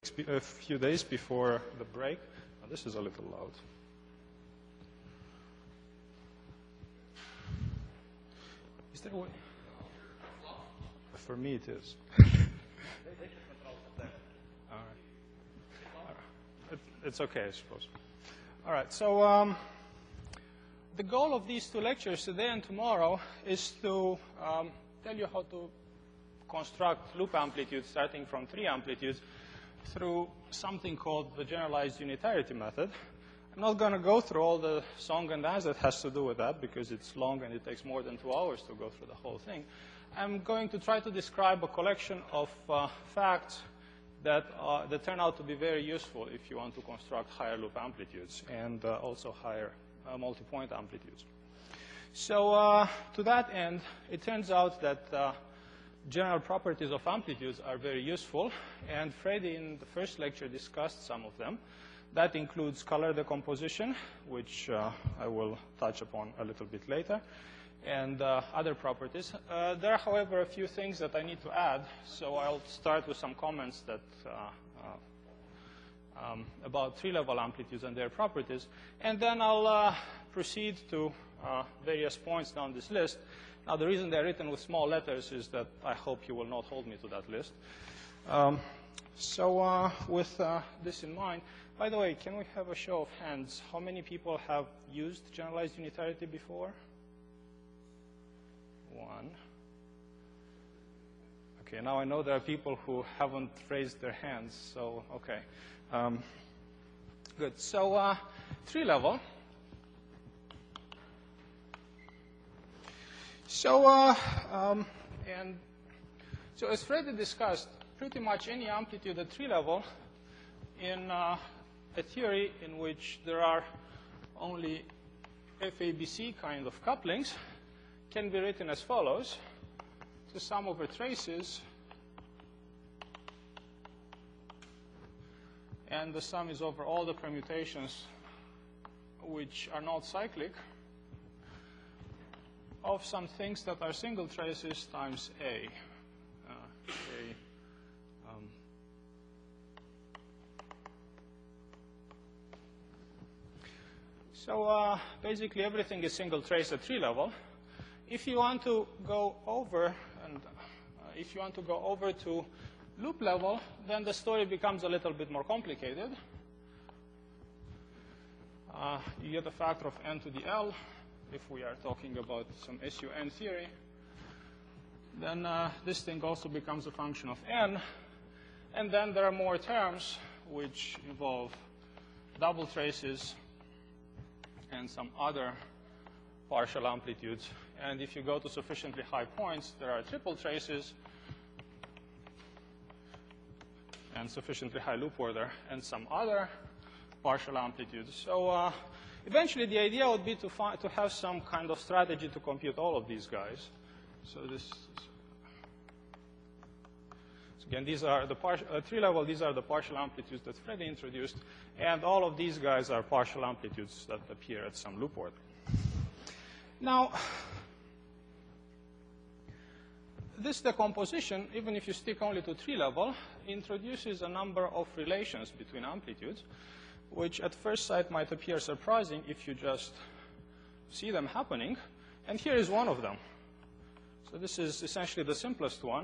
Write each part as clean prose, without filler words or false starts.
a few days before the break. Oh, this is a little loud. Is there a way? For me, it is. All right. It's okay, I suppose. All right. So the goal of these two lectures today and tomorrow is to tell you how to construct loop amplitudes starting from 3 amplitudes through something called the generalized unitarity method. I'm not going to go through all the song and dance that has to do with that because it's long and it takes more than 2 hours to go through the whole thing. I'm going to try to describe a collection of facts that turn out to be very useful if you want to construct higher loop amplitudes and also higher multi-point amplitudes. So to that end, it turns out that general properties of amplitudes are very useful, and Freddie in the first lecture discussed some of them. That includes color decomposition, which I will touch upon a little bit later, and other properties. There are, however, a few things that I need to add, so I'll start with some comments that about 3-level amplitudes and their properties, and then I'll proceed to various points down this list. Now, the reason they're written with small letters is that I hope you will not hold me to that list. With this in mind, by the way, can we have a show of hands? How many people have used generalized unitarity before? 1. Okay, now I know there are people who haven't raised their hands, so okay. Good. So 3-level. So as Freddie discussed, pretty much any amplitude at 3-level in a theory in which there are only FABC kind of couplings can be written as follows. The sum over traces, and the sum is over all the permutations which are not cyclic of some things that are single traces times A. So basically everything is single trace at 3-level. If you want to go over to loop level, then the story becomes a little bit more complicated. You get a factor of n to the L. If we are talking about some SUN theory, then this thing also becomes a function of n. And then there are more terms which involve double traces and some other partial amplitudes. And if you go to sufficiently high points, there are triple traces and sufficiently high loop order and some other partial amplitudes. So eventually, the idea would be to have some kind of strategy to compute all of these guys. So again, these are the 3-level. These are the partial amplitudes that Freddie introduced, and all of these guys are partial amplitudes that appear at some loop order. Now, this decomposition, even if you stick only to 3-level, introduces a number of relations between amplitudes, which at first sight might appear surprising if you just see them happening. And here is one of them. So this is essentially the simplest one.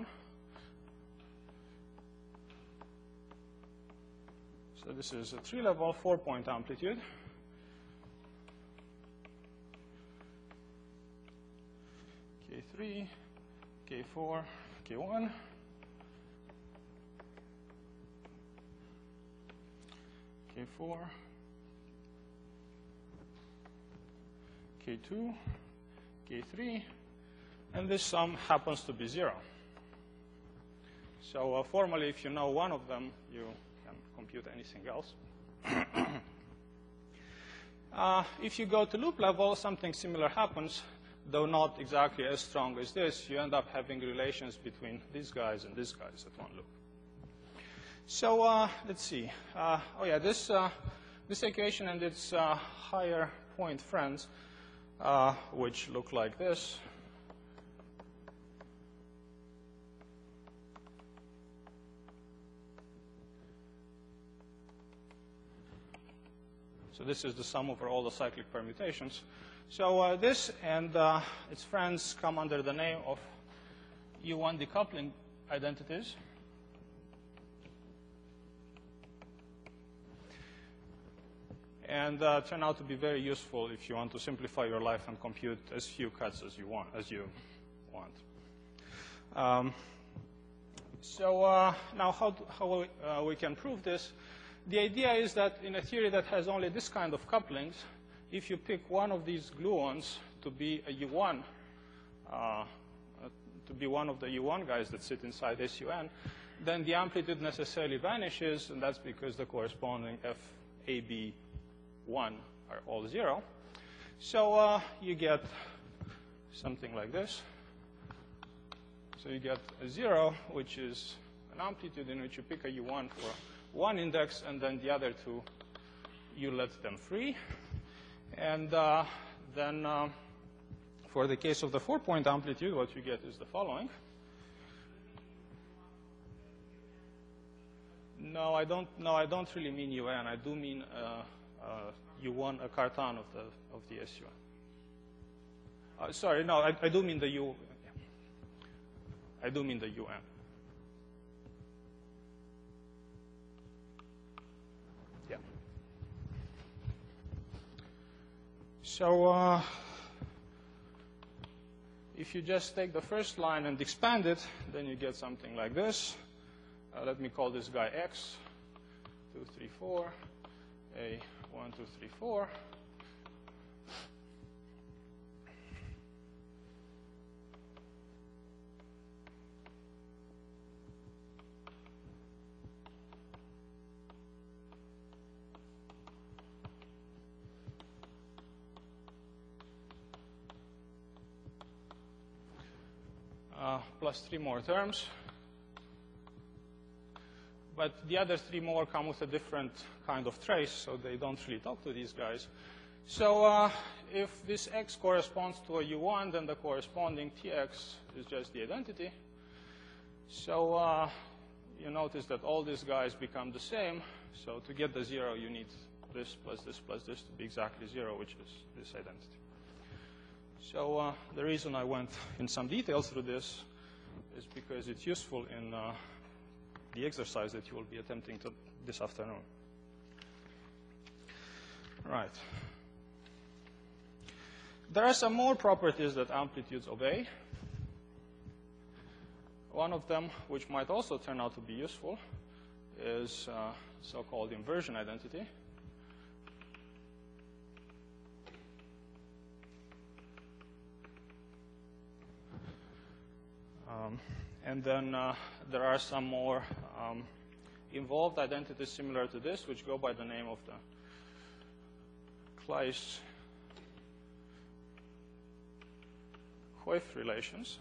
So this is a 3-level 4-point amplitude. K3, K4, K1. K4, K2, K3, and this sum happens to be 0. So formally, if you know one of them, you can compute anything else. If you go to loop level, something similar happens, though not exactly as strong as this. You end up having relations between these guys and these guys at one loop. So let's see. This equation and its higher point friends, which look like this, So this is the sum over all the cyclic permutations. So this and its friends come under the name of U1 decoupling identities. And turn out to be very useful if you want to simplify your life and compute as few cuts as you want. Now how we can prove this? The idea is that in a theory that has only this kind of couplings, if you pick one of these gluons to be a U1, to be one of the U1 guys that sit inside SUN, then the amplitude necessarily vanishes, and that's because the corresponding FAB1 are all 0. So you get something like this. So you get a 0, which is an amplitude in which you pick a U1 for one index, and then the other two, you let them free. And then for the case of the 4-point amplitude, what you get is the following. No, I don't really mean UN. I do mean U1, a cartan of the SUN. Sorry, no, I do mean the U. I do mean the UN. Yeah. So if you just take the first line and expand it, then you get something like this. Let me call this guy X, 2, 3, 4, A, 1, 2, 3, 4. Plus 3 more terms. But the other 3 more come with a different kind of trace, so they don't really talk to these guys. So if this X corresponds to a U1, then the corresponding TX is just the identity. So you notice that all these guys become the same. So to get the 0, you need this plus this plus this to be exactly 0, which is this identity. So the reason I went in some detail through this is because it's useful in the exercise that you will be attempting this afternoon. Right. There are some more properties that amplitudes obey. One of them, which might also turn out to be useful, is so-called inversion identity. And then there are some more involved identities similar to this, which go by the name of the Claise-Koeff relations.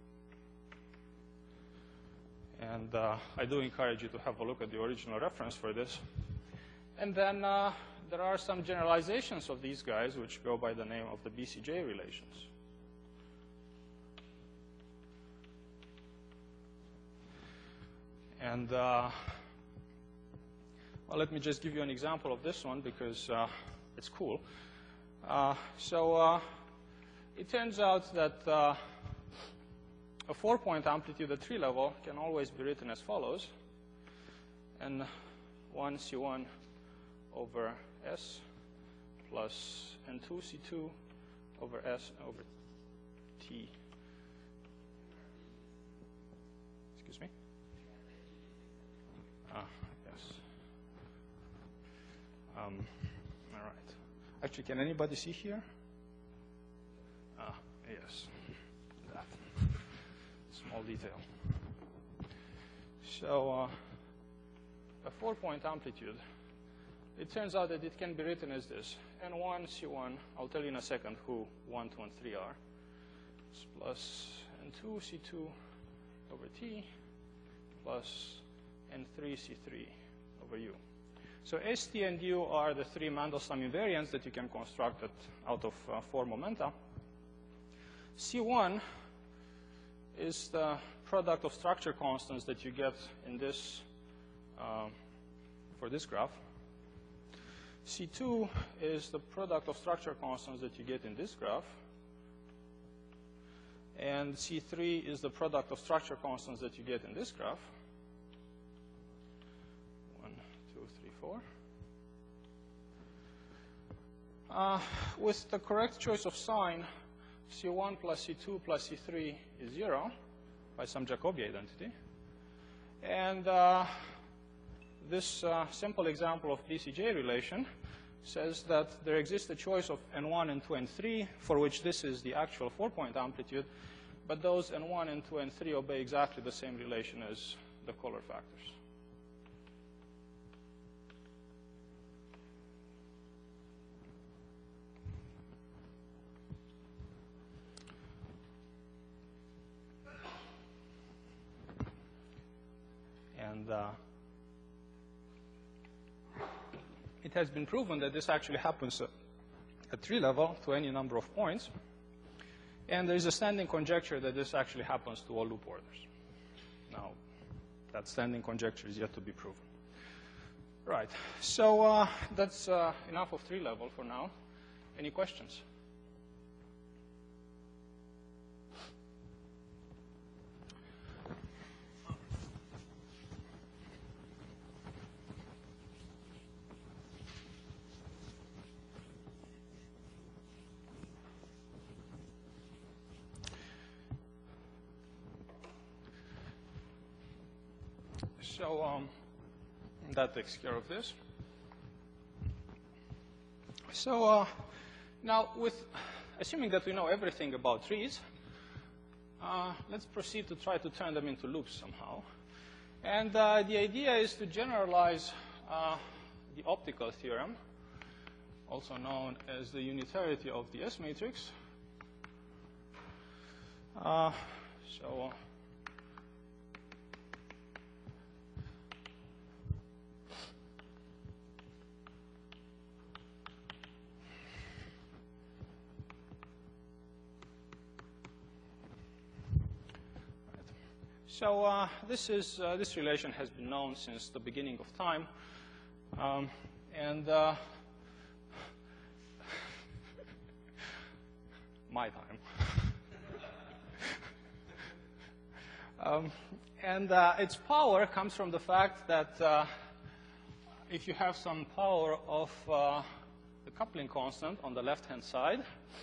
And I do encourage you to have a look at the original reference for this. And then there are some generalizations of these guys, which go by the name of the BCJ relations. And well, let me just give you an example of this one because it's cool. So it turns out that a 4-point amplitude at 3 level can always be written as follows. And 1 C1 over S plus N2 C2 over S over T. Excuse me? Yes. All right. Actually, can anybody see here? Yes. That. Small detail. So a 4-point amplitude, it turns out that it can be written as this. N1, C1, I'll tell you in a second who 1, 2, and 3 are, plus N2, C2 over T, plus N3, C3 over U. So ST and U are the 3 Mandelstam invariants that you can construct out of 4 momenta. C1 is the product of structure constants that you get in this for this graph. C2 is the product of structure constants that you get in this graph. And C3 is the product of structure constants that you get in this graph. 1, 2, 3, 4. With the correct choice of sign, C1 plus C2 plus C3 is 0 by some Jacobi identity. And this simple example of BCJ relation says that there exists a choice of N1, N2, and 3, for which this is the actual 4-point amplitude, but those N1, N2, and 3 obey exactly the same relation as the color factors. And it has been proven that this actually happens at tree level to any number of points. And there is a standing conjecture that this actually happens to all loop orders. Now, that standing conjecture is yet to be proven. Right. So that's enough of tree level for now. Any questions? So that takes care of this. So now, assuming that we know everything about trees, let's proceed to try to turn them into loops somehow. And the idea is to generalize the optical theorem, also known as the unitarity of the S matrix. So this relation has been known since the beginning of time, my time. Its power comes from the fact that if you have some power of the coupling constant on the left-hand side,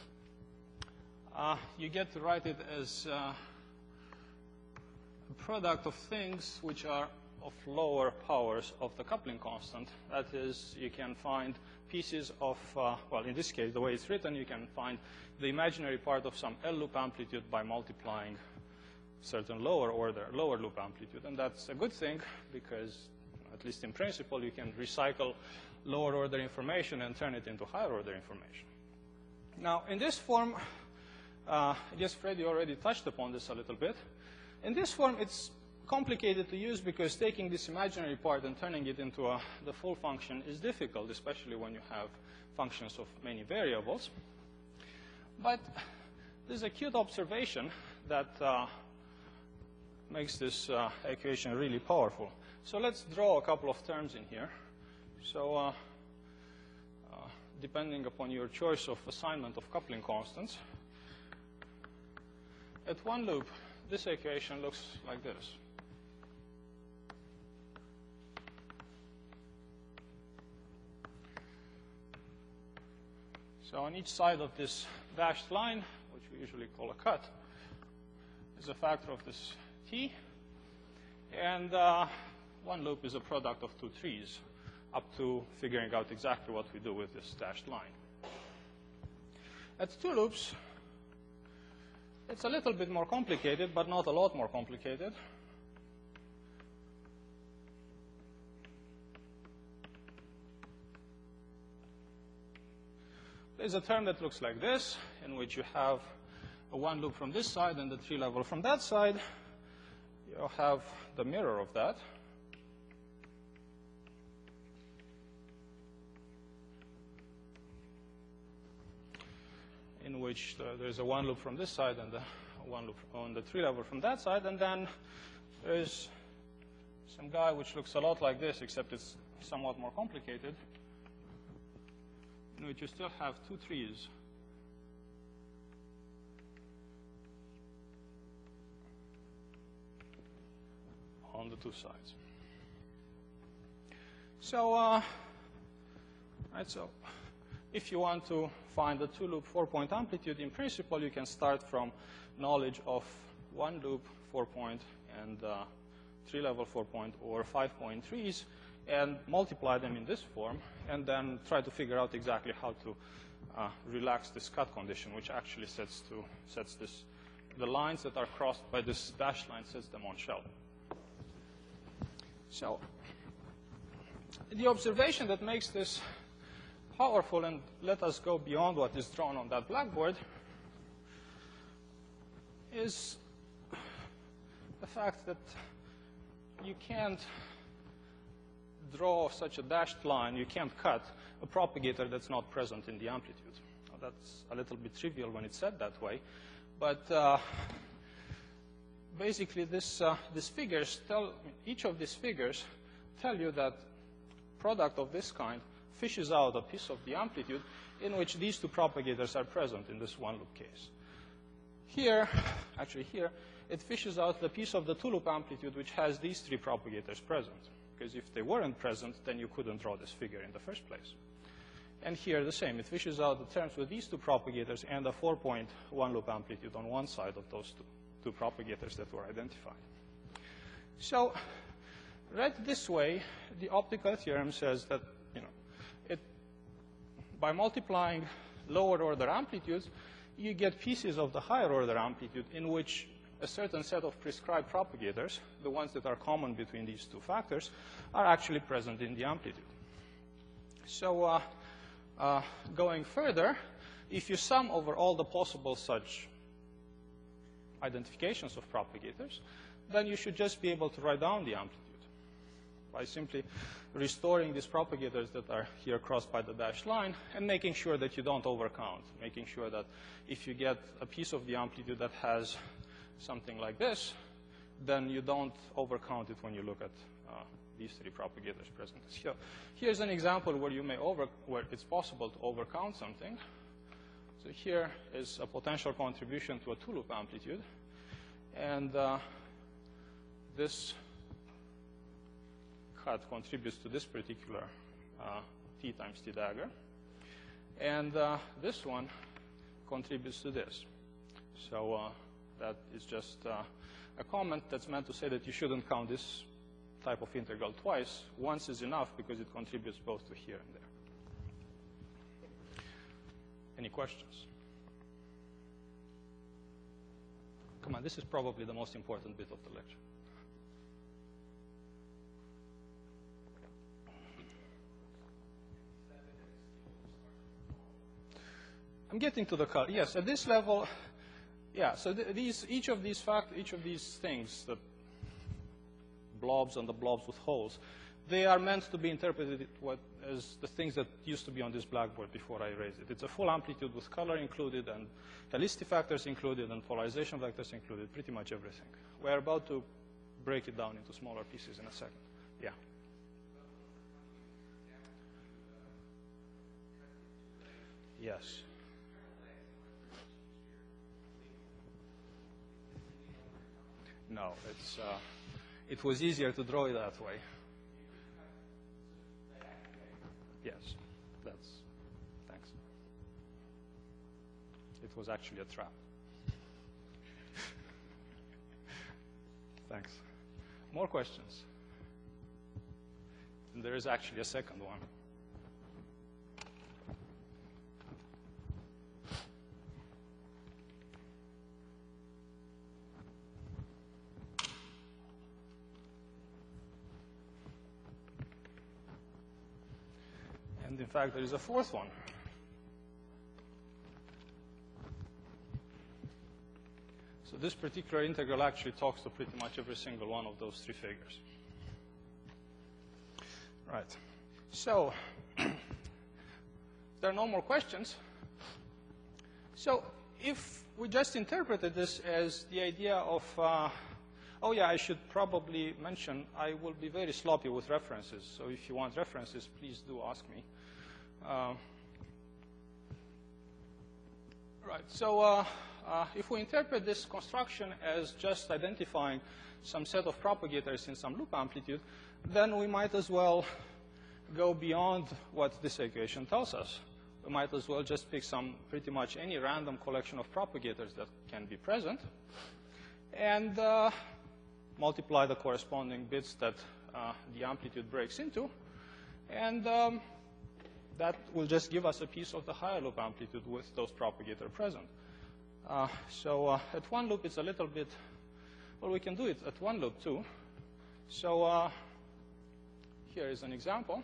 you get to write it as product of things which are of lower powers of the coupling constant. That is, you can find pieces of, well, in this case, the way it's written, you can find the imaginary part of some L loop amplitude by multiplying certain lower loop amplitude. And that's a good thing because, at least in principle, you can recycle lower order information and turn it into higher order information. Now, in this form, I guess Freddie already touched upon this a little bit. In this form, it's complicated to use because taking this imaginary part and turning it into the full function is difficult, especially when you have functions of many variables. But there's a cute observation that makes this equation really powerful. So let's draw a couple of terms in here. So depending upon your choice of assignment of coupling constants, at one loop, this equation looks like this. So on each side of this dashed line, which we usually call a cut, is a factor of this t. And one loop is a product of two trees, up to figuring out exactly what we do with this dashed line. At two loops, it's a little bit more complicated, but not a lot more complicated. There's a term that looks like this, in which you have a one loop from this side and the tree level from that side. You have the mirror of that. In which there's a one loop from this side and a one loop on the tree level from that side. And then there's some guy which looks a lot like this, except it's somewhat more complicated. in which you still have two trees on the two sides. So, so if you want to find the two-loop 4-point amplitude, in principle, you can start from knowledge of one-loop 4-point and three-level 4-point or 5-point trees and multiply them in this form, and then try to figure out exactly how to relax this cut condition, which actually sets the lines that are crossed by this dashed line, sets them on shell. So the observation that makes this powerful, and let us go beyond what is drawn on that blackboard, is the fact that you can't draw such a dashed line, you can't cut a propagator that's not present in the amplitude. Now, that's a little bit trivial when it's said that way, but basically these figures each of these figures tell you that product of this kind fishes out a piece of the amplitude in which these two propagators are present in this one-loop case. Here, it fishes out the piece of the two-loop amplitude which has these three propagators present. Because if they weren't present, then you couldn't draw this figure in the first place. And here, the same. It fishes out the terms with these two propagators and a 4-point one-loop amplitude on one side of those two propagators that were identified. So, read this way, the optical theorem says that by multiplying lower-order amplitudes, you get pieces of the higher-order amplitude in which a certain set of prescribed propagators, the ones that are common between these two factors, are actually present in the amplitude. So going further, if you sum over all the possible such identifications of propagators, then you should just be able to write down the amplitude by simply restoring these propagators that are here crossed by the dashed line and making sure that you don't overcount, making sure that if you get a piece of the amplitude that has something like this, then you don't overcount it when you look at these three propagators present. So here's an example where it's possible to overcount something. So here is a potential contribution to a two-loop amplitude, and this cut contributes to this particular T times T dagger, and this one contributes to this. So that is just a comment that's meant to say that you shouldn't count this type of integral twice. Once is enough because it contributes both to here and there. Any questions? Come on, this is probably the most important bit of the lecture. I'm getting to the color. Yes, at this level, yeah. So each of these things, the blobs and the blobs with holes, they are meant to be interpreted as the things that used to be on this blackboard before I erased it. It's a full amplitude with color included and helicity factors included and polarization vectors included, pretty much everything. We're about to break it down into smaller pieces in a second. Yeah. Yes. No, it was easier to draw it that way. Yes, thanks. It was actually a trap. Thanks. More questions? And there is actually a second one. And in fact, there is a fourth one. So this particular integral actually talks to pretty much every single one of those three figures. Right. So there are no more questions. So if we just interpreted this as the idea of, oh yeah, I should probably mention, I will be very sloppy with references. So if you want references, please do ask me. Right. So if we interpret this construction as just identifying some set of propagators in some loop amplitude, then we might as well go beyond what this equation tells us. We might as well just pick pretty much any random collection of propagators that can be present and multiply the corresponding bits that the amplitude breaks into. And that will just give us a piece of the higher loop amplitude with those propagators present. So at one loop, it's a little bit, well, we can do it at one loop too. So here is an example.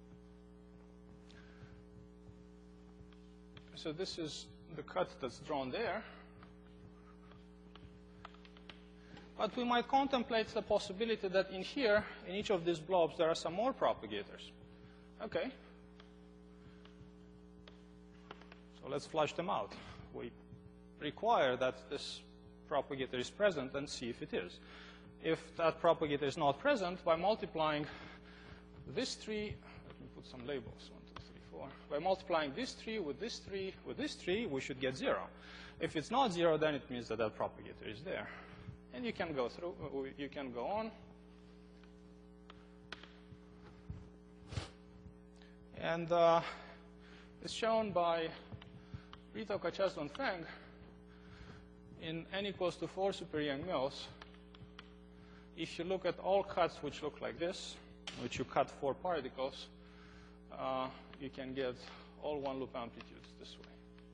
So this is the cut that's drawn there. But we might contemplate the possibility that in here, in each of these blobs, there are some more propagators. OK. So let's flush them out. We require that this propagator is present and see if it is. If that propagator is not present, by multiplying this tree, let me put some labels, 1, 2, 3, 4. By multiplying this tree with this tree with this tree, we should get 0. If it's not 0, then it means that that propagator is there. And you can go through, you can go on. And it's shown by Rito, Kacheslo, and Feng in n equals to 4 super-Yang mills. If you look at all cuts which look like this, which you cut 4 particles, you can get all one loop amplitudes this way.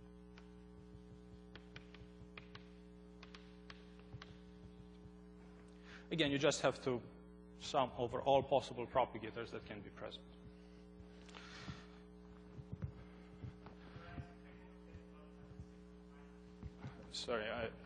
Again, you just have to sum over all possible propagators that can be present. Sorry,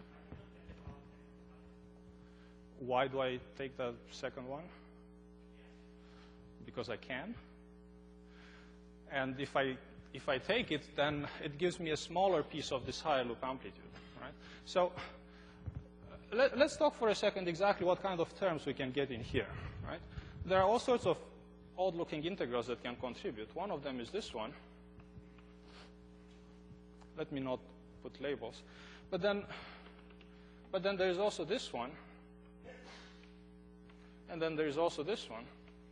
why do I take the second one? Because I can. And if I take it, then it gives me a smaller piece of this higher loop amplitude, right? So let's talk for a second exactly what kind of terms we can get in here, right? There are all sorts of odd-looking integrals that can contribute. One of them is this one. Let me not put labels. But then there is also this one. And then there is also this one.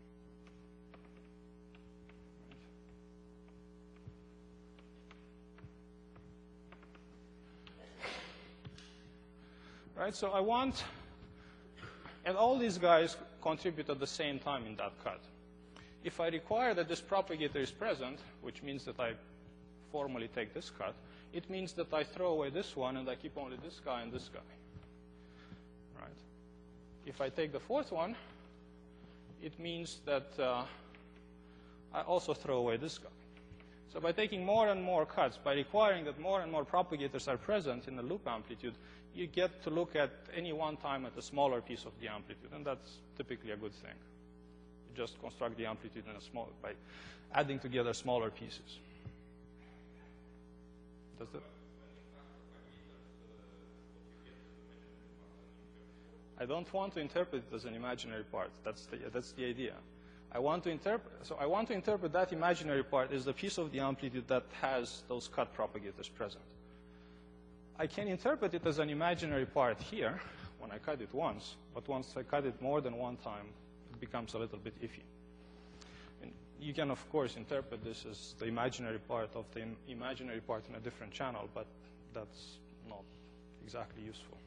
Right, so I want, and all these guys contribute at the same time in that cut. If I require that this propagator is present, which means that I formally take this cut, it means that I throw away this one and I keep only this guy and this guy. Right? If I take the fourth one, it means that I also throw away this guy. So by taking more and more cuts, by requiring that more and more propagators are present in the loop amplitude, you get to look at any one time at a smaller piece of the amplitude, and that's typically a good thing. You just construct the amplitude in by adding together smaller pieces. Does that? I don't want to interpret it as an imaginary part. That's the idea. I want to interpret that imaginary part as the piece of the amplitude that has those cut propagators present. I can interpret it as an imaginary part here when I cut it once, but once I cut it more than one time, it becomes a little bit iffy. And you can, of course, interpret this as the imaginary part of the imaginary part in a different channel, but that's not exactly useful.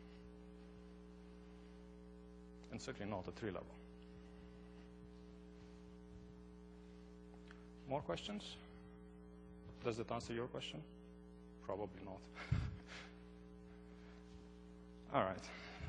And certainly not at 3 level. More questions? Does that answer your question? Probably not. All right.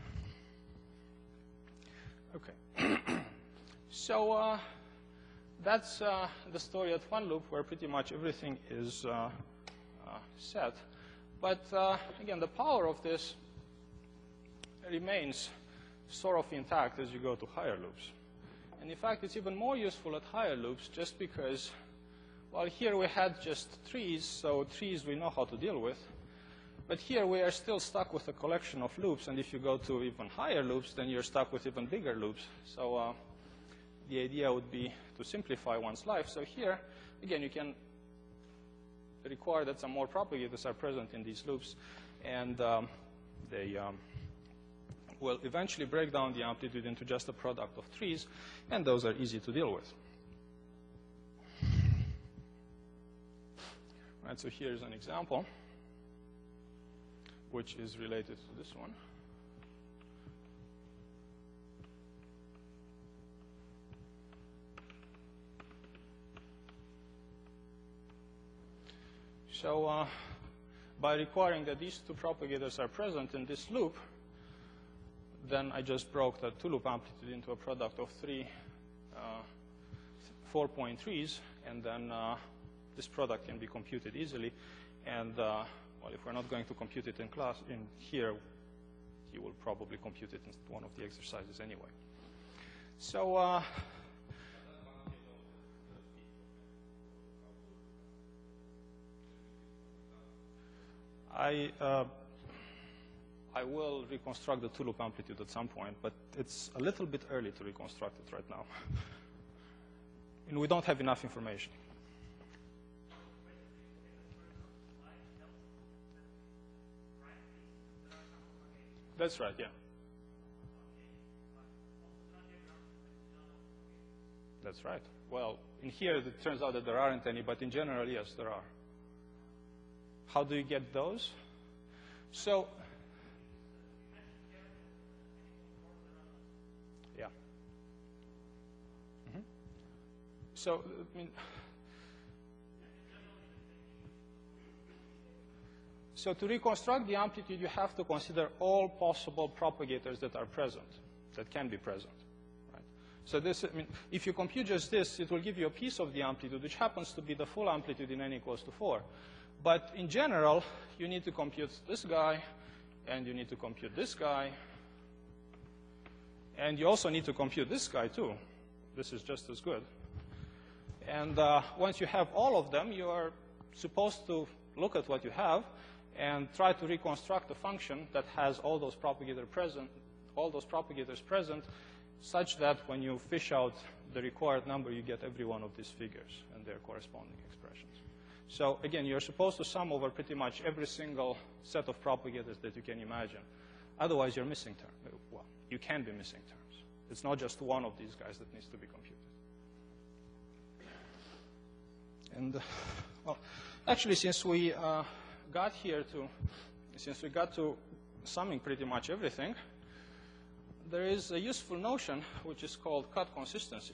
OK. So that's the story at one loop, where pretty much everything is set. But again, the power of this remains sort of intact as you go to higher loops. And in fact, it's even more useful at higher loops just because, well, here we had just trees, so trees we know how to deal with. But here we are still stuck with a collection of loops, and if you go to even higher loops, then you're stuck with even bigger loops. So the idea would be to simplify one's life. So here, again, you can require that some more propagators are present in these loops, and they will eventually break down the amplitude into just a product of trees, and those are easy to deal with. Right, so here's an example, which is related to this one. So by requiring that these two propagators are present in this loop, then I just broke the two-loop amplitude into a product of three 4-point trees, and then this product can be computed easily. And well, if we're not going to compute it in class, in here, you will probably compute it in one of the exercises anyway. So I will reconstruct the two-loop amplitude at some point, but it's a little bit early to reconstruct it right now. And we don't have enough information. That's right, yeah. That's right. Well, in here, it turns out that there aren't any, but in general, yes, there are. How do you get those? So, yeah. Mm-hmm. So, I mean, so to reconstruct the amplitude, you have to consider all possible propagators that are present, that can be present. Right? So this, I mean, if you compute just this, it will give you a piece of the amplitude, which happens to be the full amplitude in n equals to 4. But in general, you need to compute this guy, and you need to compute this guy, and you also need to compute this guy too. This is just as good. And once you have all of them, you are supposed to look at what you have and try to reconstruct a function that has all those propagators present, such that when you fish out the required number, you get every one of these figures and their corresponding expressions. So again, you're supposed to sum over pretty much every single set of propagators that you can imagine. Otherwise, you're missing terms. Well, you can be missing terms. It's not just one of these guys that needs to be computed. And well, actually, since we got to summing pretty much everything, there is a useful notion which is called cut consistency.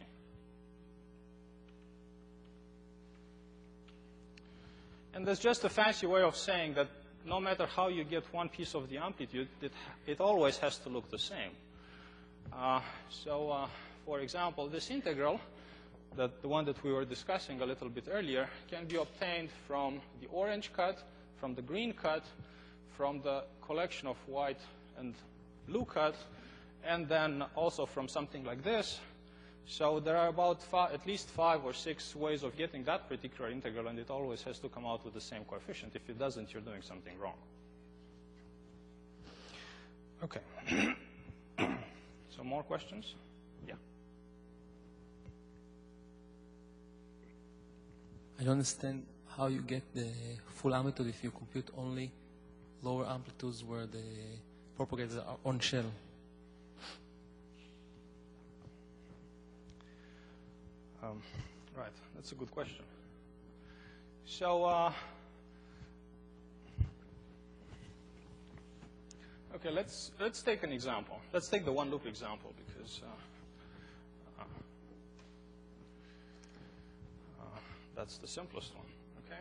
And that's just a fancy way of saying that no matter how you get one piece of the amplitude, it always has to look the same. For example, this integral, the one that we were discussing a little bit earlier, can be obtained from the orange cut, from the green cut, from the collection of white and blue cut, and then also from something like this. So there are about at least 5 or 6 ways of getting that particular integral, and it always has to come out with the same coefficient. If it doesn't, you're doing something wrong. Okay. So more questions? Yeah. I don't understand how you get the full amplitude if you compute only lower amplitudes where the propagators are on shell. Right, that's a good question. So, okay, let's take an example. Let's take the one loop example because that's the simplest one. Okay.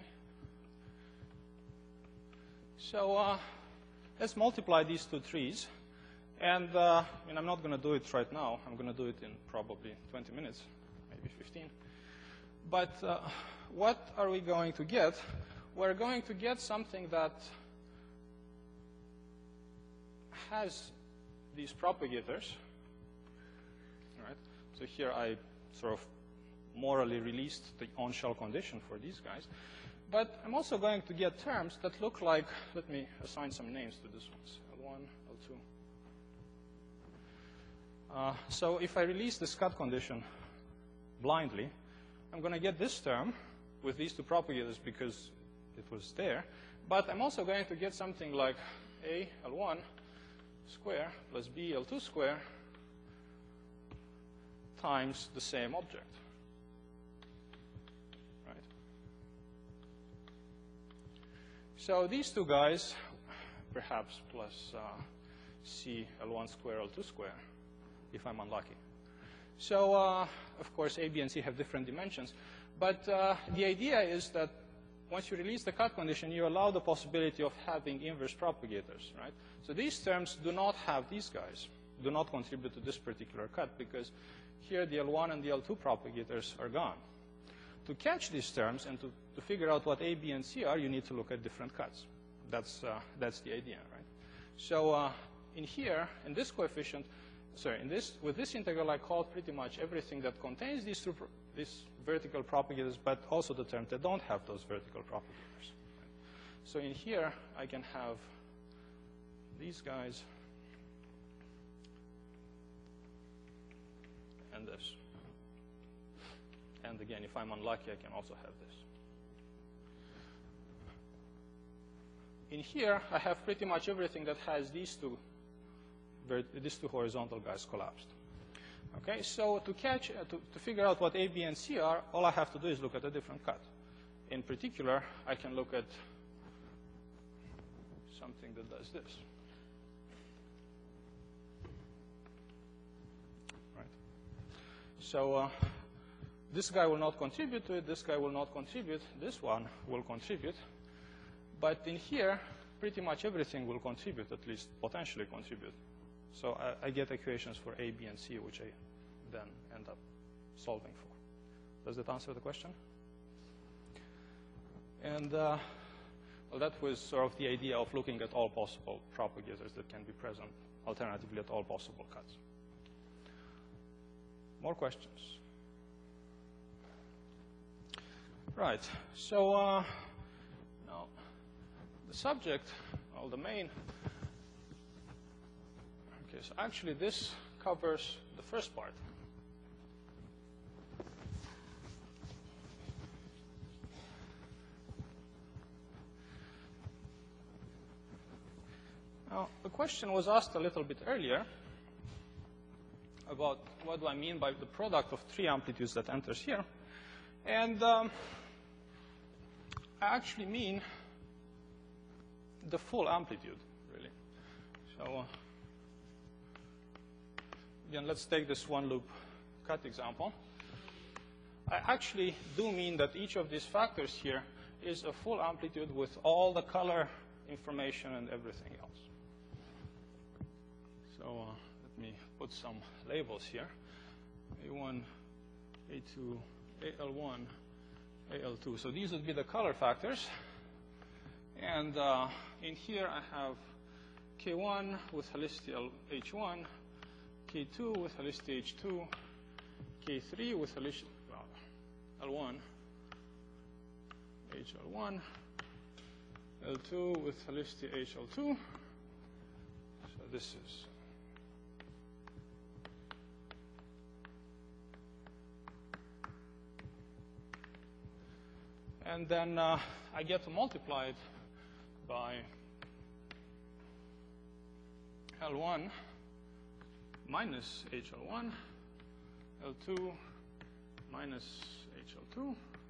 So let's multiply these two trees, and I'm not going to do it right now. I'm going to do it in probably 20 minutes. Maybe 15. But what are we going to get? We're going to get something that has these propagators. Right? So here I sort of morally released the on-shell condition for these guys. But I'm also going to get terms that look like, let me assign some names to these ones, L1, L2. So if I release this cut condition blindly, I'm going to get this term with these two propagators because it was there. But I'm also going to get something like A L1 square plus B L2 square times the same object. Right? So these two guys, perhaps plus C L1 square L2 square, if I'm unlucky. So, of course, A, B, and C have different dimensions. But the idea is that once you release the cut condition, you allow the possibility of having inverse propagators, right? So these terms do not have these guys, do not contribute to this particular cut, because here the L1 and the L2 propagators are gone. To catch these terms and to figure out what A, B, and C are, you need to look at different cuts. That's the idea, right? So in here, in this coefficient, sorry, with this integral, I call pretty much everything that contains these vertical propagators, but also the terms that don't have those vertical propagators. So in here, I can have these guys and this. And again, if I'm unlucky, I can also have this. In here, I have pretty much everything that has these two horizontal guys collapsed. Okay, so to figure out what A, B, and C are, all I have to do is look at a different cut. In particular, I can look at something that does this. Right. So this guy will not contribute to it, this guy will not contribute, this one will contribute. But in here, pretty much everything will contribute, at least potentially contribute. So I get equations for A, B, and C, which I then end up solving for. Does that answer the question? And well, that was sort of the idea of looking at all possible propagators that can be present, alternatively at all possible cuts. More questions? Right. So now the subject, well, the main. Okay, so actually this covers the first part. Now, the question was asked a little bit earlier about what do I mean by the product of three amplitudes that enters here. And I actually mean the full amplitude, really. So again, let's take this one loop cut example. I actually do mean that each of these factors here is a full amplitude with all the color information and everything else. So let me put some labels here. A1, A2, AL1, AL2. So these would be the color factors. And in here I have K1 with helicity H1, K2 with helicity H2, K3 with helicity L1, HL1, L2 with helicity HL2. So this is and then I get to multiply it by L1 minus HL1, L2 minus HL2.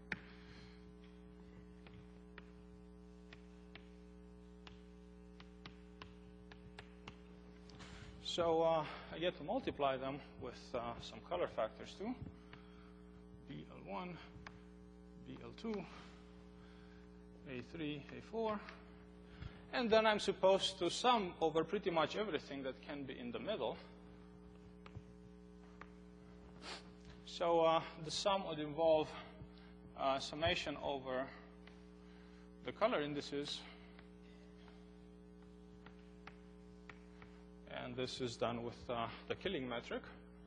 So I get to multiply them with some color factors too. BL1, BL2, A3, A4. And then I'm supposed to sum over pretty much everything that can be in the middle. So the sum would involve summation over the color indices. And this is done with the Killing metric.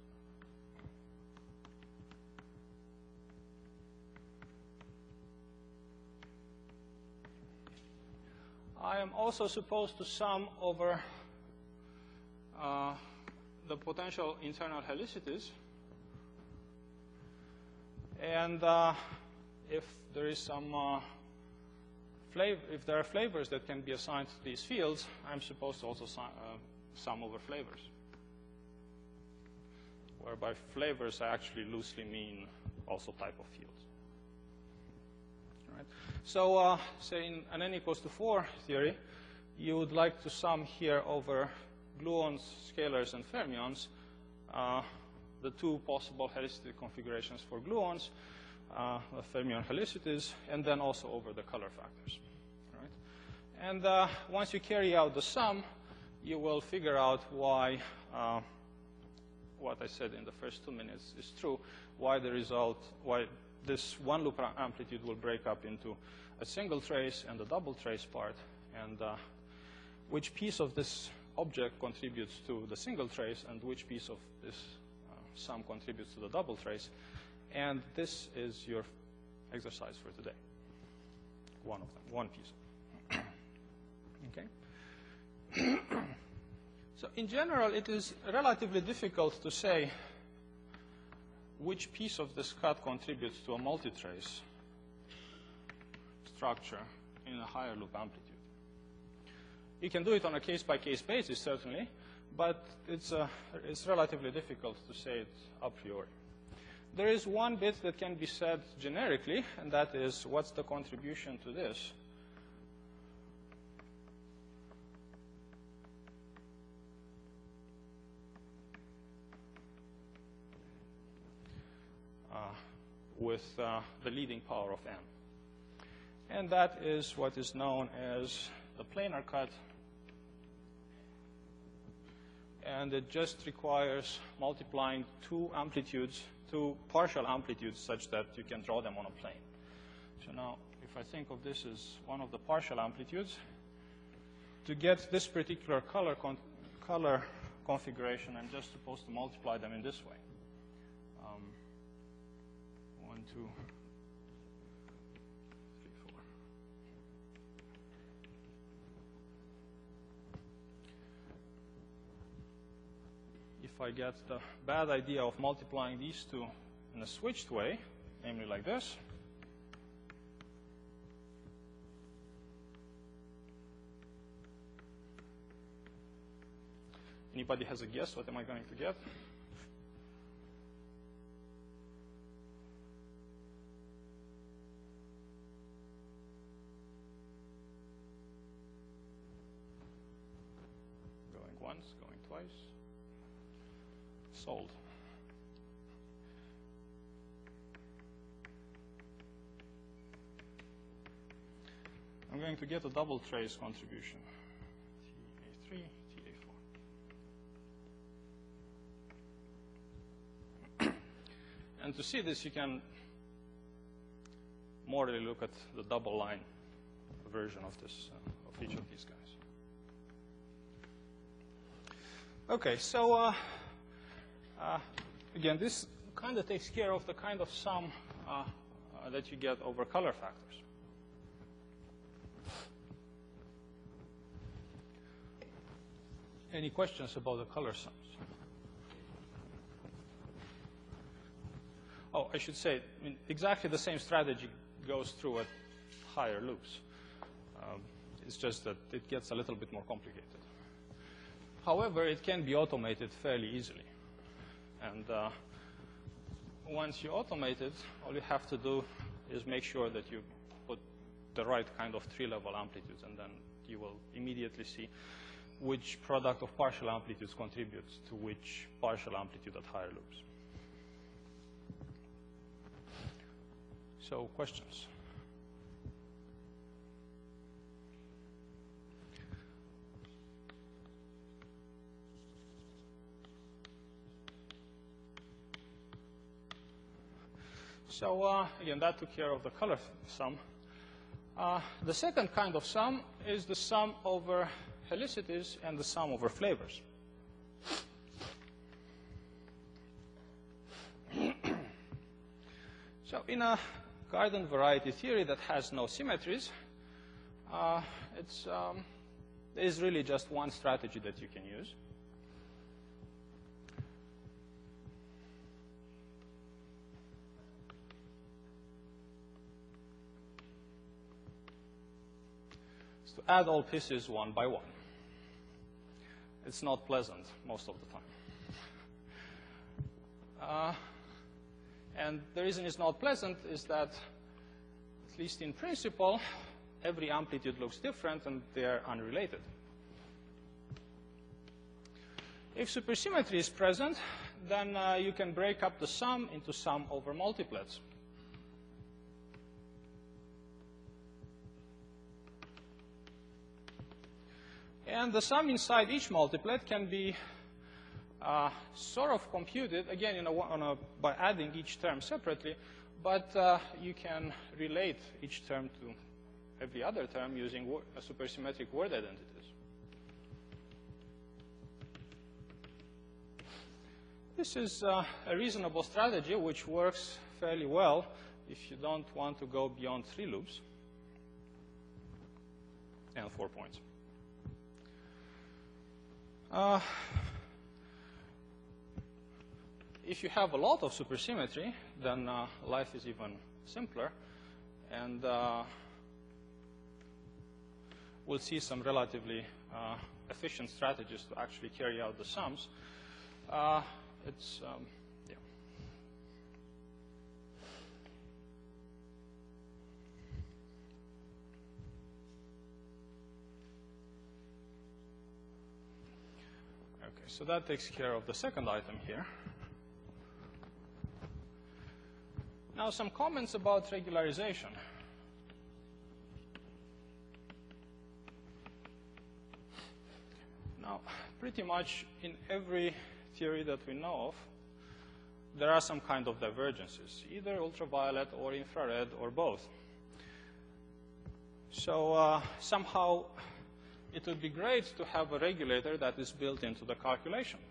I am also supposed to sum over the potential internal helicities. And if there is some if there are flavors that can be assigned to these fields, I'm supposed to also sum over flavors. Where by flavors, I actually loosely mean also type of fields. All right. So say in an n equals to 4 theory, you would like to sum here over gluons, scalars, and fermions the two possible helicity configurations for gluons, the fermion helicities, and then also over the color factors. All right. And once you carry out the sum, you will figure out why what I said in the first 2 minutes is true, why this one loop amplitude will break up into a single trace and a double trace part, and which piece of this object contributes to the single trace and which piece of this sum contributes to the double trace. And this is your exercise for today. One of them, one piece. Okay. So in general, it is relatively difficult to say which piece of this cut contributes to a multitrace structure in a higher loop amplitude. You can do it on a case-by-case basis, certainly, but it's relatively difficult to say it a priori. There is one bit that can be said generically, and that is what's the contribution to this. With the leading power of n. And that is what is known as the planar cut. And it just requires multiplying two partial amplitudes such that you can draw them on a plane. So now, if I think of this as one of the partial amplitudes, to get this particular color configuration, I'm just supposed to multiply them in this way. 1, 2, 3, 4. If I get the bad idea of multiplying these two in a switched way, namely like this, anybody has a guess? What am I going to get? Once, going twice. Sold. I'm going to get a double trace contribution. TA3, TA4. And to see this, you can morally look at the double line version of this, of each of these guys. Okay, so again, this kind of takes care of the kind of sum that you get over color factors. Any questions about the color sums? Oh, I should say, exactly the same strategy goes through at higher loops. It's just that it gets a little bit more complicated. However, it can be automated fairly easily. And once you automate it, all you have to do is make sure that you put the right kind of tree-level amplitudes, and then you will immediately see which product of partial amplitudes contributes to which partial amplitude at higher loops. So, questions? So again, that took care of the color sum. The second kind of sum is the sum over helicities and the sum over flavors. So in a garden variety theory that has no symmetries, there is really just one strategy that you can use. to add all pieces one by one. It's not pleasant most of the time. And the reason it's not pleasant is that, at least in principle, every amplitude looks different and they're unrelated. If supersymmetry is present, then you can break up the sum into sum over multiplets. And the sum inside each multiplet can be sort of computed, again, by adding each term separately, but you can relate each term to every other term using supersymmetric word identities. This is a reasonable strategy which works fairly well if you don't want to go beyond 3 loops and 4 points. If you have a lot of supersymmetry, then life is even simpler, and we'll see some relatively efficient strategies to actually carry out the sums. Yeah. Okay, so that takes care of the second item here. Now, some comments about regularization. Now, pretty much in every theory that we know of, there are some kind of divergences, either ultraviolet or infrared or both. So somehow it would be great to have a regulator that is built into the calculation.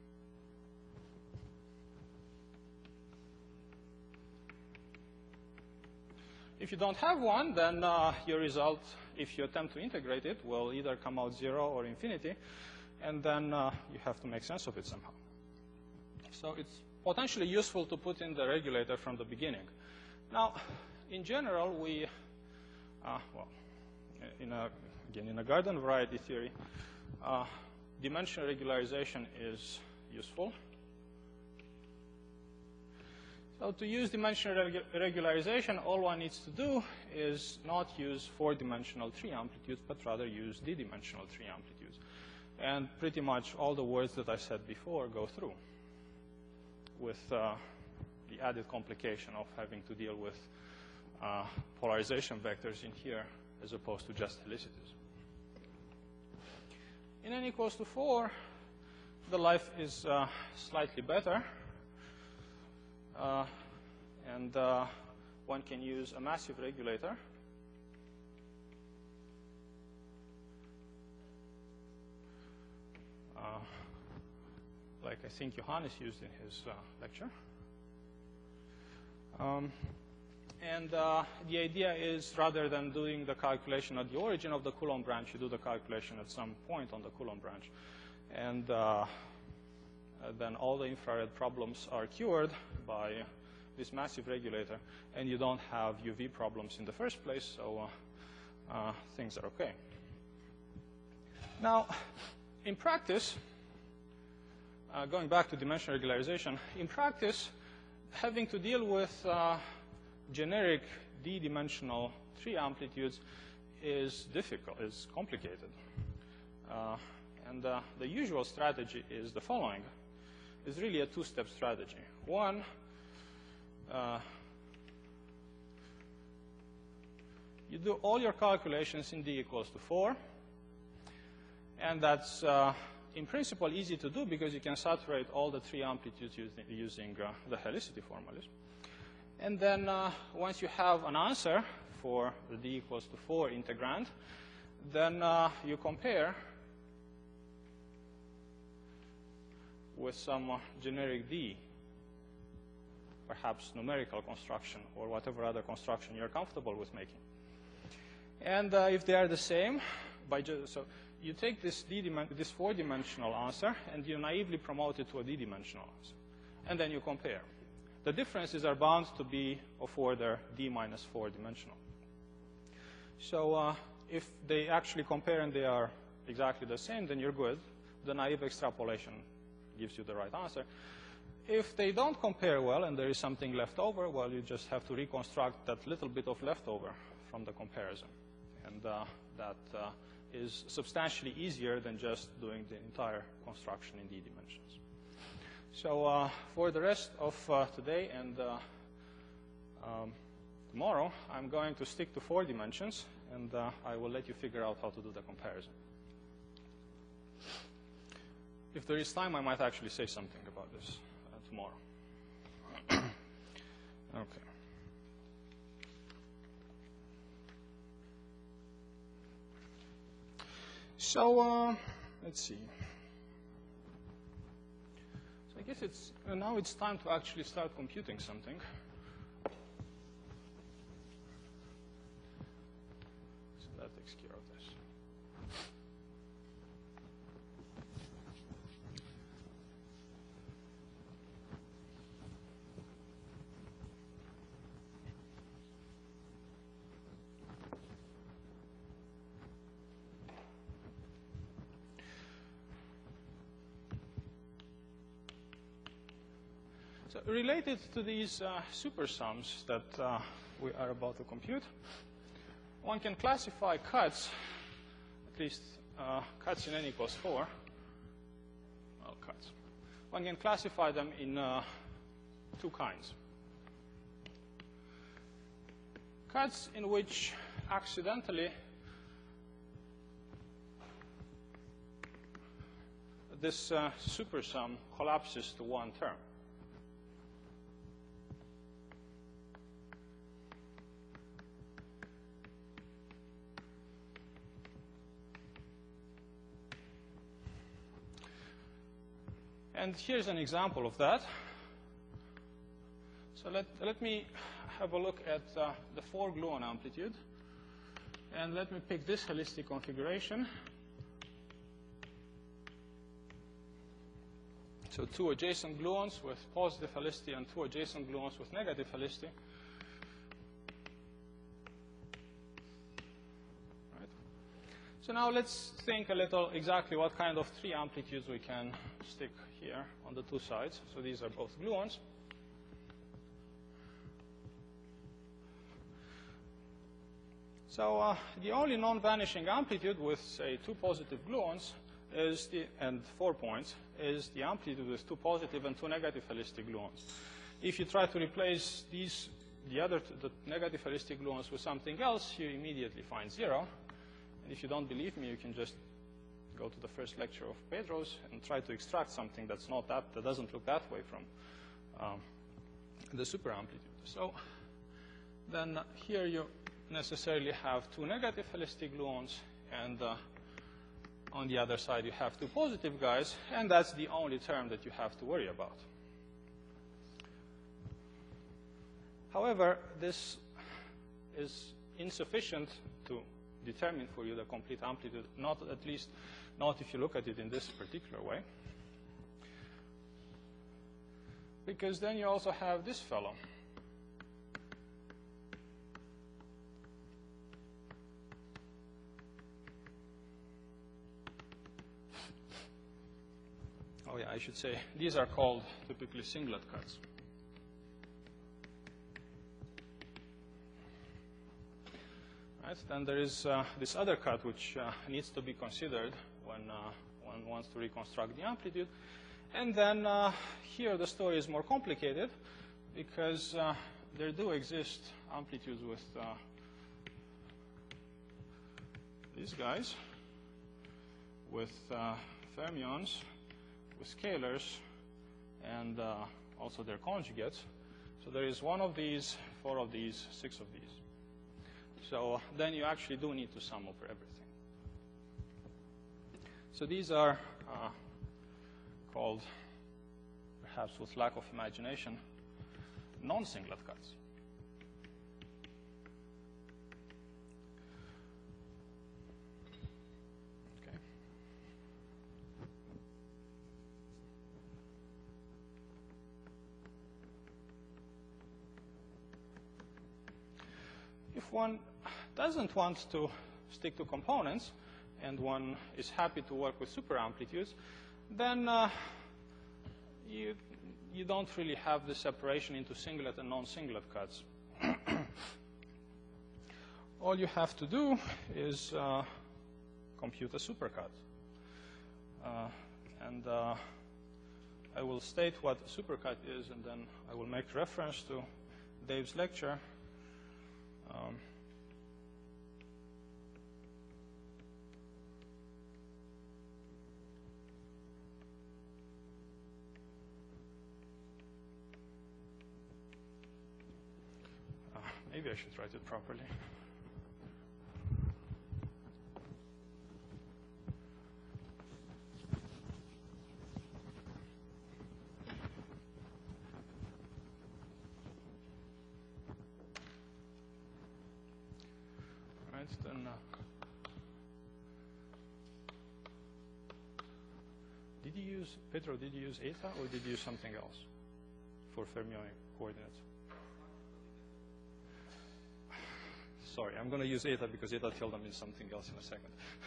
If you don't have one, then your result, if you attempt to integrate it, will either come out 0 or infinity, and then you have to make sense of it somehow. So it's potentially useful to put in the regulator from the beginning. Now, in general, we, again, in a garden variety theory, dimensional regularization is useful. So to use dimensional regularization, all one needs to do is not use 4-dimensional 3 amplitudes, but rather use d-dimensional 3 amplitudes. And pretty much all the words that I said before go through, with the added complication of having to deal with polarization vectors in here as opposed to just helicities. In n equals to 4, the life is slightly better. And one can use a massive regulator. Like I think Johannes used in his lecture. And the idea is, rather than doing the calculation at the origin of the Coulomb branch, you do the calculation at some point on the Coulomb branch. And then all the infrared problems are cured by this massive regulator, and you don't have UV problems in the first place, so things are okay. Now, in practice, going back to dimensional regularization, in practice, having to deal with generic d-dimensional 3 amplitudes is difficult, is complicated. And the usual strategy is the following. It's really a 2-step strategy. One, you do all your calculations in d equals to 4, and that's in principle easy to do because you can saturate all the 3 amplitudes using the helicity formulas. And then once you have an answer for the d equals to 4 integrand, then you compare with some generic d, perhaps numerical construction or whatever other construction you're comfortable with making. And if they are the same, so you take this 4-dimensional answer and you naively promote it to a d-dimensional answer. And then you compare. The differences are bound to be of order d minus 4 dimensional. So If they actually compare and they are exactly the same, then you're good. The naive extrapolation gives you the right answer. If they don't compare well and there is something left over, well, you just have to reconstruct that little bit of leftover from the comparison. And that is substantially easier than just doing the entire construction in D dimensions. So for the rest of today and tomorrow, I'm going to stick to 4 dimensions, and I will let you figure out how to do the comparison. If there is time, I might actually say something about this tomorrow. Okay. So let's see. So I guess now it's time to actually start computing something. So that takes care of this. So related to these supersums that we are about to compute, one can classify cuts, at least cuts in n equals 4. Well, cuts. One can classify them in 2 kinds. Cuts in which accidentally this supersum collapses to one term. And here's an example of that. So let me have a look at the 4-gluon amplitude. And let me pick this holistic configuration. So 2 adjacent gluons with positive helicity and 2 adjacent gluons with negative helicity. Right. So now let's think a little exactly what kind of 3 amplitudes we can stick here on the 2 sides. So these are both gluons. So the only non-vanishing amplitude with, say, 2 positive gluons is and 4 points is the amplitude with 2 positive and 2 negative helicity gluons. If you try to replace the negative helicity gluons with something else, you immediately find 0. And if you don't believe me, you can just go to the first lecture of Pedro's and try to extract something that doesn't look that way from the super amplitude. So then here you necessarily have 2 negative helicity gluons, and on the other side you have 2 positive guys, and that's the only term that you have to worry about. However, this is insufficient to determine for you the complete amplitude, at least not if you look at it in this particular way. Because then you also have this fellow. Oh yeah, I should say these are called typically singlet cuts. Right, then there is this other cut which needs to be considered when one wants to reconstruct the amplitude. And then here the story is more complicated because there do exist amplitudes with these guys, with fermions, with scalars, and also their conjugates. So there is 1 of these, 4 of these, 6 of these. So then you actually do need to sum over everything. So these are called, perhaps with lack of imagination, non-singlet cuts. Okay. If one doesn't want to stick to components and one is happy to work with super amplitudes, then you don't really have the separation into singlet and non-singlet cuts. All you have to do is compute a supercut. And I will state what a supercut is, and then I will make reference to Dave's lecture. Maybe I should write it properly. Then did you use, Pedro, did you use eta or did you use something else for fermionic coordinates? Sorry, I'm going to use eta because eta tilde means something else in a second.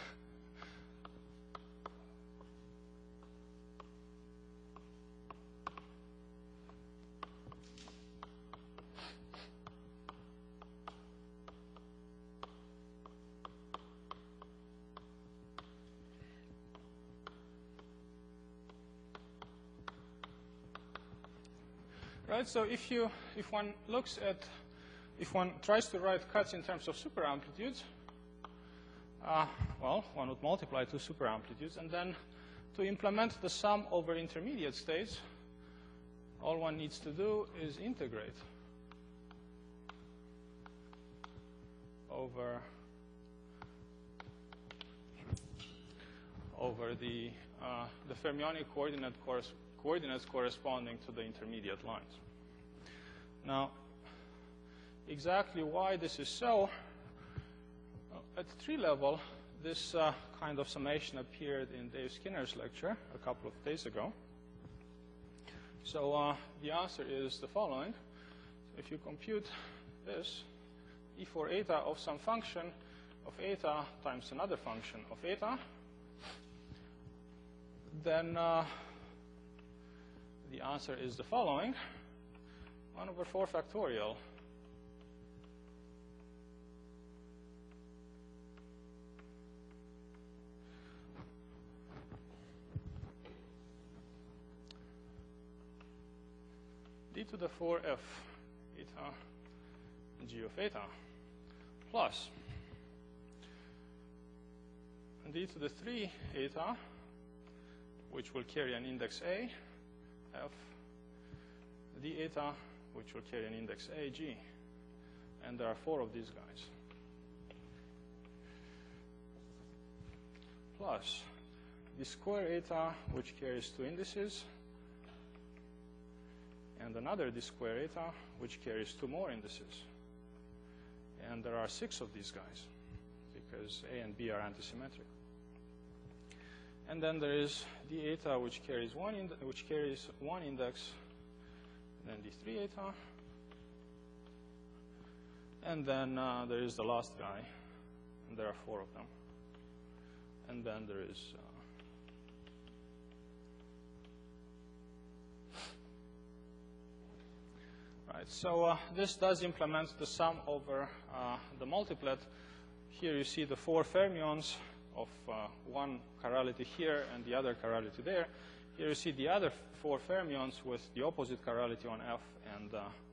Right, so if one looks at, if one tries to write cuts in terms of super amplitudes, well, one would multiply two super amplitudes, and then to implement the sum over intermediate states, all one needs to do is integrate over the fermionic coordinates corresponding to the intermediate lines. Now, exactly why this is so, at tree level, this kind of summation appeared in Dave Skinner's lecture a couple of days ago. So the answer is the following. If you compute this, E for eta of some function of eta times another function of eta, then the answer is the following. 1 over 4 factorial d to the 4f eta g of eta plus d to the 3 eta, which will carry an index a, f d eta, which will carry an index a, g. And there are 4 of these guys. Plus d square eta, which carries 2 indices, and another d square eta, which carries 2 more indices. And there are 6 of these guys, because a and b are antisymmetric. And then there is d eta, which carries one index, and then d3 eta, and then there is the last guy, and there are 4 of them. And then there is right. So this does implement the sum over the multiplet. Here you see the 4 fermions of one chirality here and the other chirality there. Here you see the other 4 fermions with the opposite chirality on F and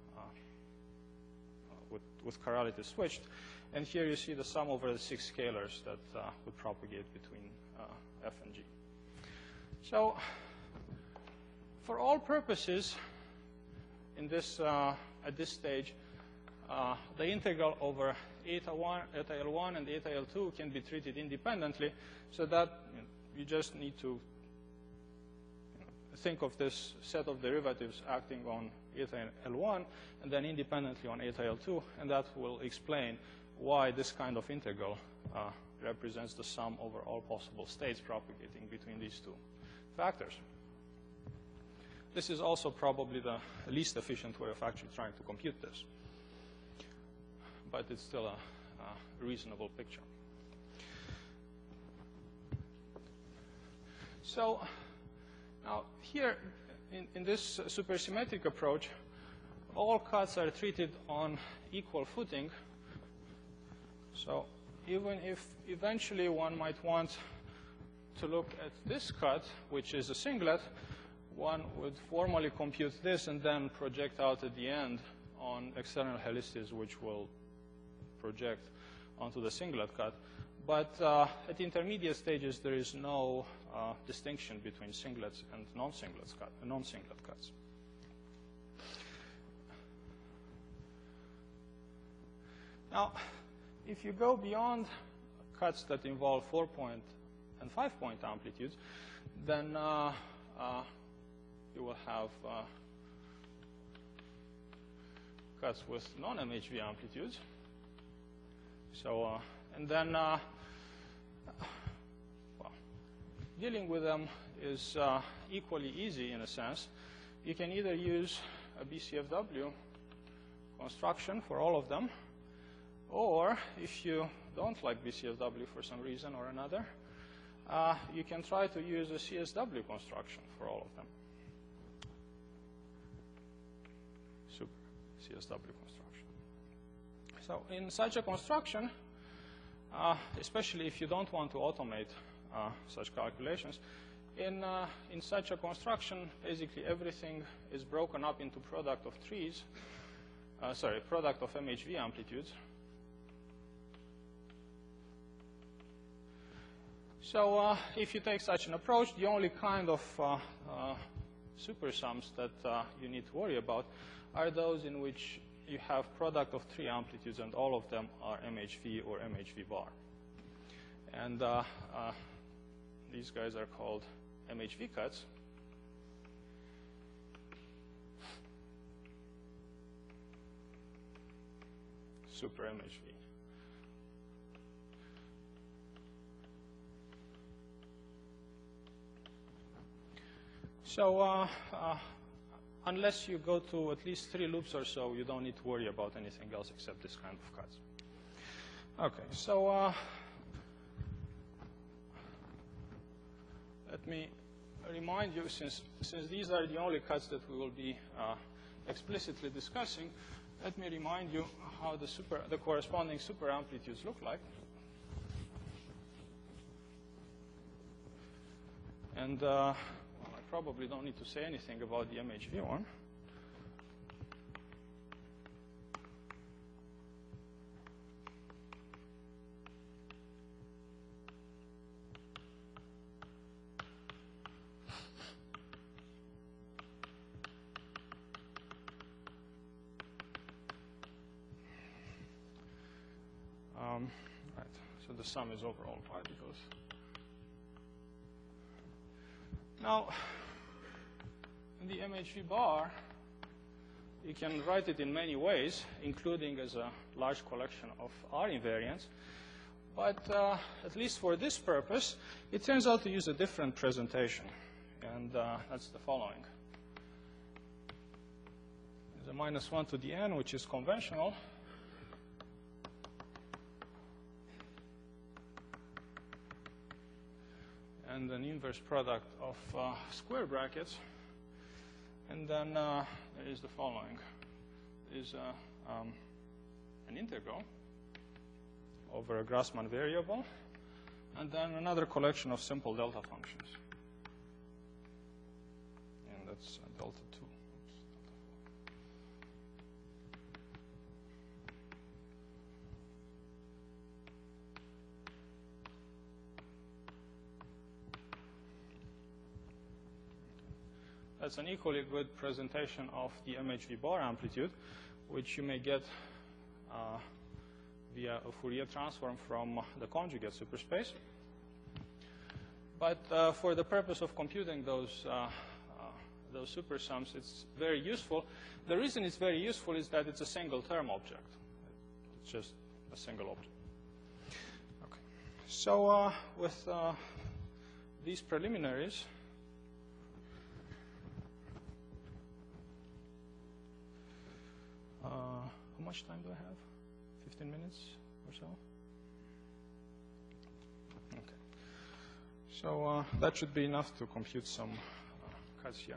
with chirality switched. And here you see the sum over the 6 scalars that would propagate between F and G. So for all purposes in this, at this stage, the integral over eta L1 and eta L2 can be treated independently, so that you just need to think of this set of derivatives acting on eta L1 and then independently on eta L2, and that will explain why this kind of integral represents the sum over all possible states propagating between these 2 factors. This is also probably the least efficient way of actually trying to compute this, but it's still a reasonable picture. So now here, in this supersymmetric approach, all cuts are treated on equal footing. So even if eventually one might want to look at this cut, which is a singlet, one would formally compute this and then project out at the end on external helices, which will project onto the singlet cut. But at intermediate stages, there is no distinction between singlets and non-singlet cuts. Now, if you go beyond cuts that involve 4-point and 5-point amplitudes, then you will have cuts with non-MHV amplitudes. So, and then, well, dealing with them is equally easy in a sense. You can either use a BCFW construction for all of them, or if you don't like BCFW for some reason or another, you can try to use a CSW construction for all of them. Super CSW construction. So in such a construction, especially if you don't want to automate such calculations, in such a construction, basically everything is broken up into product of product of MHV amplitudes. So if you take such an approach, the only kind of supersums that you need to worry about are those in which you have product of 3 amplitudes and all of them are MHV or MHV bar. And these guys are called MHV cuts. Super MHV. So unless you go to at least 3 loops or so, you don't need to worry about anything else except this kind of cuts. Okay, so let me remind you, since these are the only cuts that we will be explicitly discussing, let me remind you how the corresponding super amplitudes look like. And well, I probably don't need to say anything about the MHV one. Right. So the sum is over all particles. Now, in the MHV bar, you can write it in many ways, including as a large collection of R invariants. But at least for this purpose, it turns out to use a different presentation. And that's the following. There's a -1 to the n, which is conventional. And an inverse product of square brackets. And then there is the following. There is an integral over a Grassmann variable, and then another collection of simple delta functions. And that's delta 2. That's an equally good presentation of the MHV bar amplitude, which you may get via a Fourier transform from the conjugate superspace. But for the purpose of computing those supersums, it's very useful. The reason it's very useful is that it's a single term object. It's just a single object. Okay. So with these preliminaries, how much time do I have? 15 minutes or so? Okay. So that should be enough to compute some cuts here.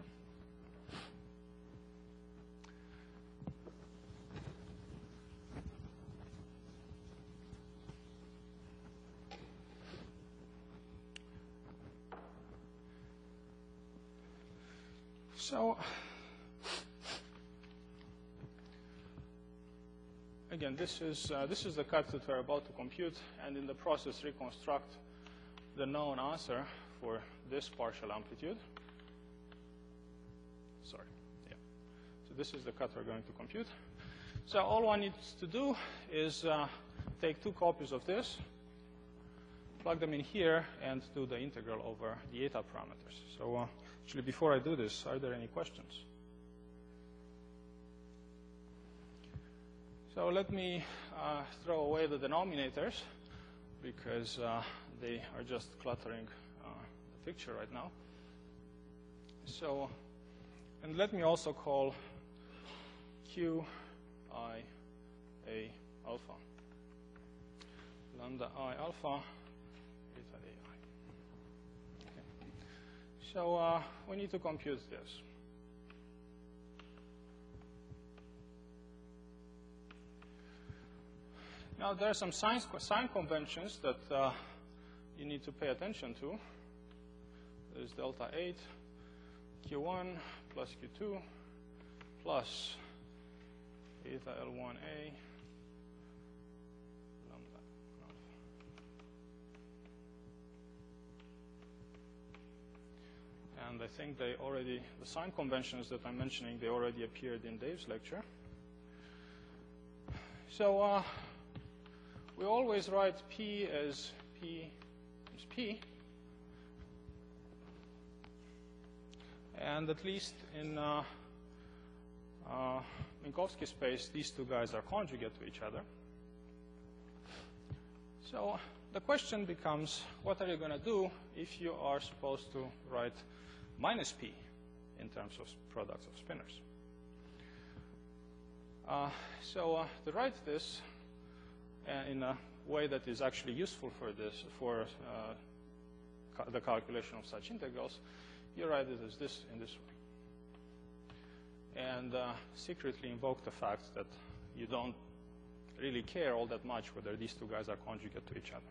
So again, this is the cut that we're about to compute, and in the process reconstruct the known answer for this partial amplitude. Sorry, yeah. So this is the cut we're going to compute. So all one needs to do is take 2 copies of this, plug them in here, and do the integral over the eta parameters. So actually, before I do this, are there any questions? So let me throw away the denominators, because they are just cluttering the picture right now. So, and let me also call Q I A alpha, lambda I alpha, eta AI. Okay. So we need to compute this. Now, there are some sign conventions that you need to pay attention to. There's delta 8, Q1 plus Q2 plus eta L1A lambda alpha. And I think they already, the sign conventions that I'm mentioning, they already appeared in Dave's lecture. So we always write P as P times P. And at least in Minkowski space, these 2 guys are conjugate to each other. So the question becomes, what are you going to do if you are supposed to write minus P in terms of products of spinors? So to write this in a way that is actually useful for this, for the calculation of such integrals, you write it as this in this way. And secretly invoke the fact that you don't really care all that much whether these 2 guys are conjugate to each other.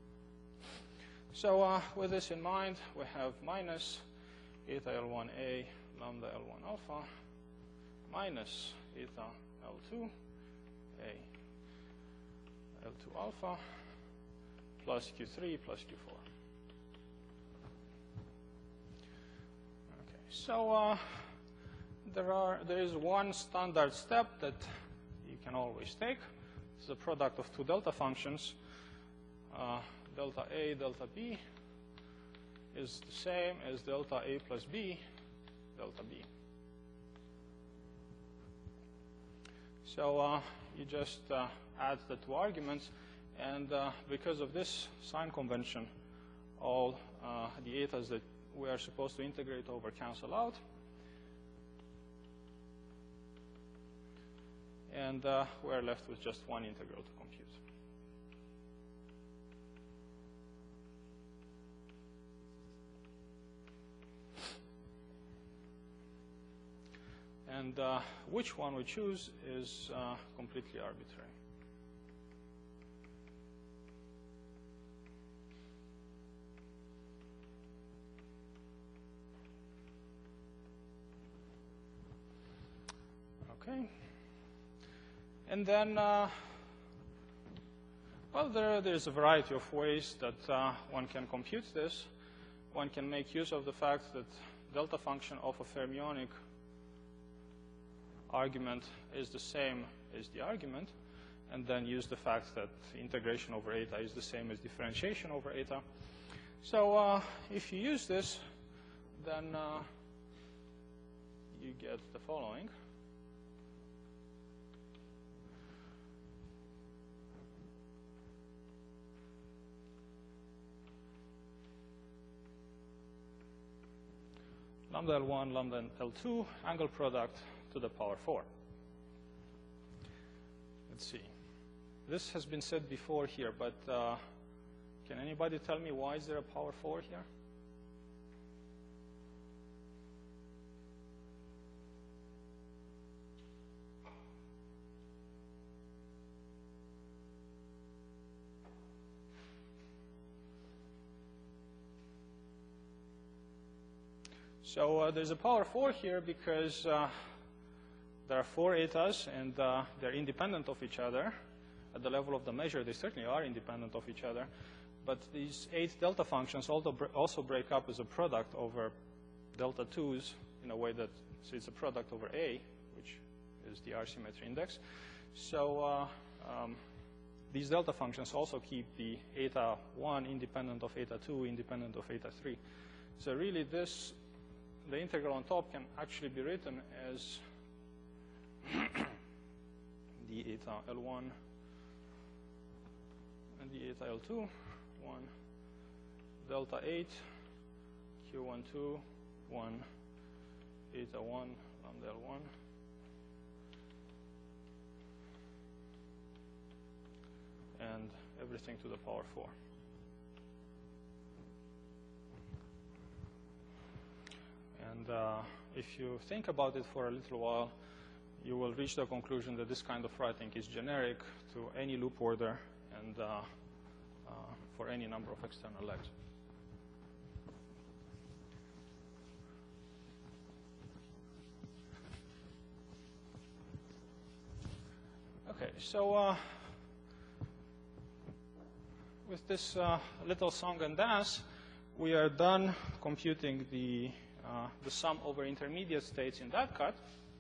So with this in mind, we have minus eta L1A lambda L1 alpha minus eta L2 A L2 alpha plus Q3 plus Q4. Okay, so there is one standard step that you can always take. It's the product of 2 delta functions. Delta A, delta B is the same as delta A plus B, delta B. So you just add the 2 arguments, and because of this sign convention, all the etas that we are supposed to integrate over cancel out. And we're left with just one integral to compute. And which one we choose is completely arbitrary. Okay. And then, well, there's a variety of ways that one can compute this. One can make use of the fact that delta function of a fermionic argument is the same as the argument, and then use the fact that integration over eta is the same as differentiation over eta. So if you use this, then you get the following. Lambda L1, lambda L2, angle product to the power 4. Let's see. This has been said before here, but can anybody tell me why is there a power 4 here? So there's a power 4 here because there are 4 etas, and they're independent of each other. At the level of the measure, they certainly are independent of each other. But these 8 delta functions also break up as a product over delta 2s in a way that so it's a product over A, which is the R-symmetry index. So these delta functions also keep the eta 1 independent of eta 2, independent of eta 3. So really this, the integral on top can actually be written as the eta L1 and the eta L2, 1 delta 8, Q12, 1 eta 1 lambda L1. And everything to the power 4. And if you think about it for a little while, you will reach the conclusion that this kind of writing is generic to any loop order and for any number of external legs. Okay, so with this little song and dance, we are done computing the sum over intermediate states in that cut.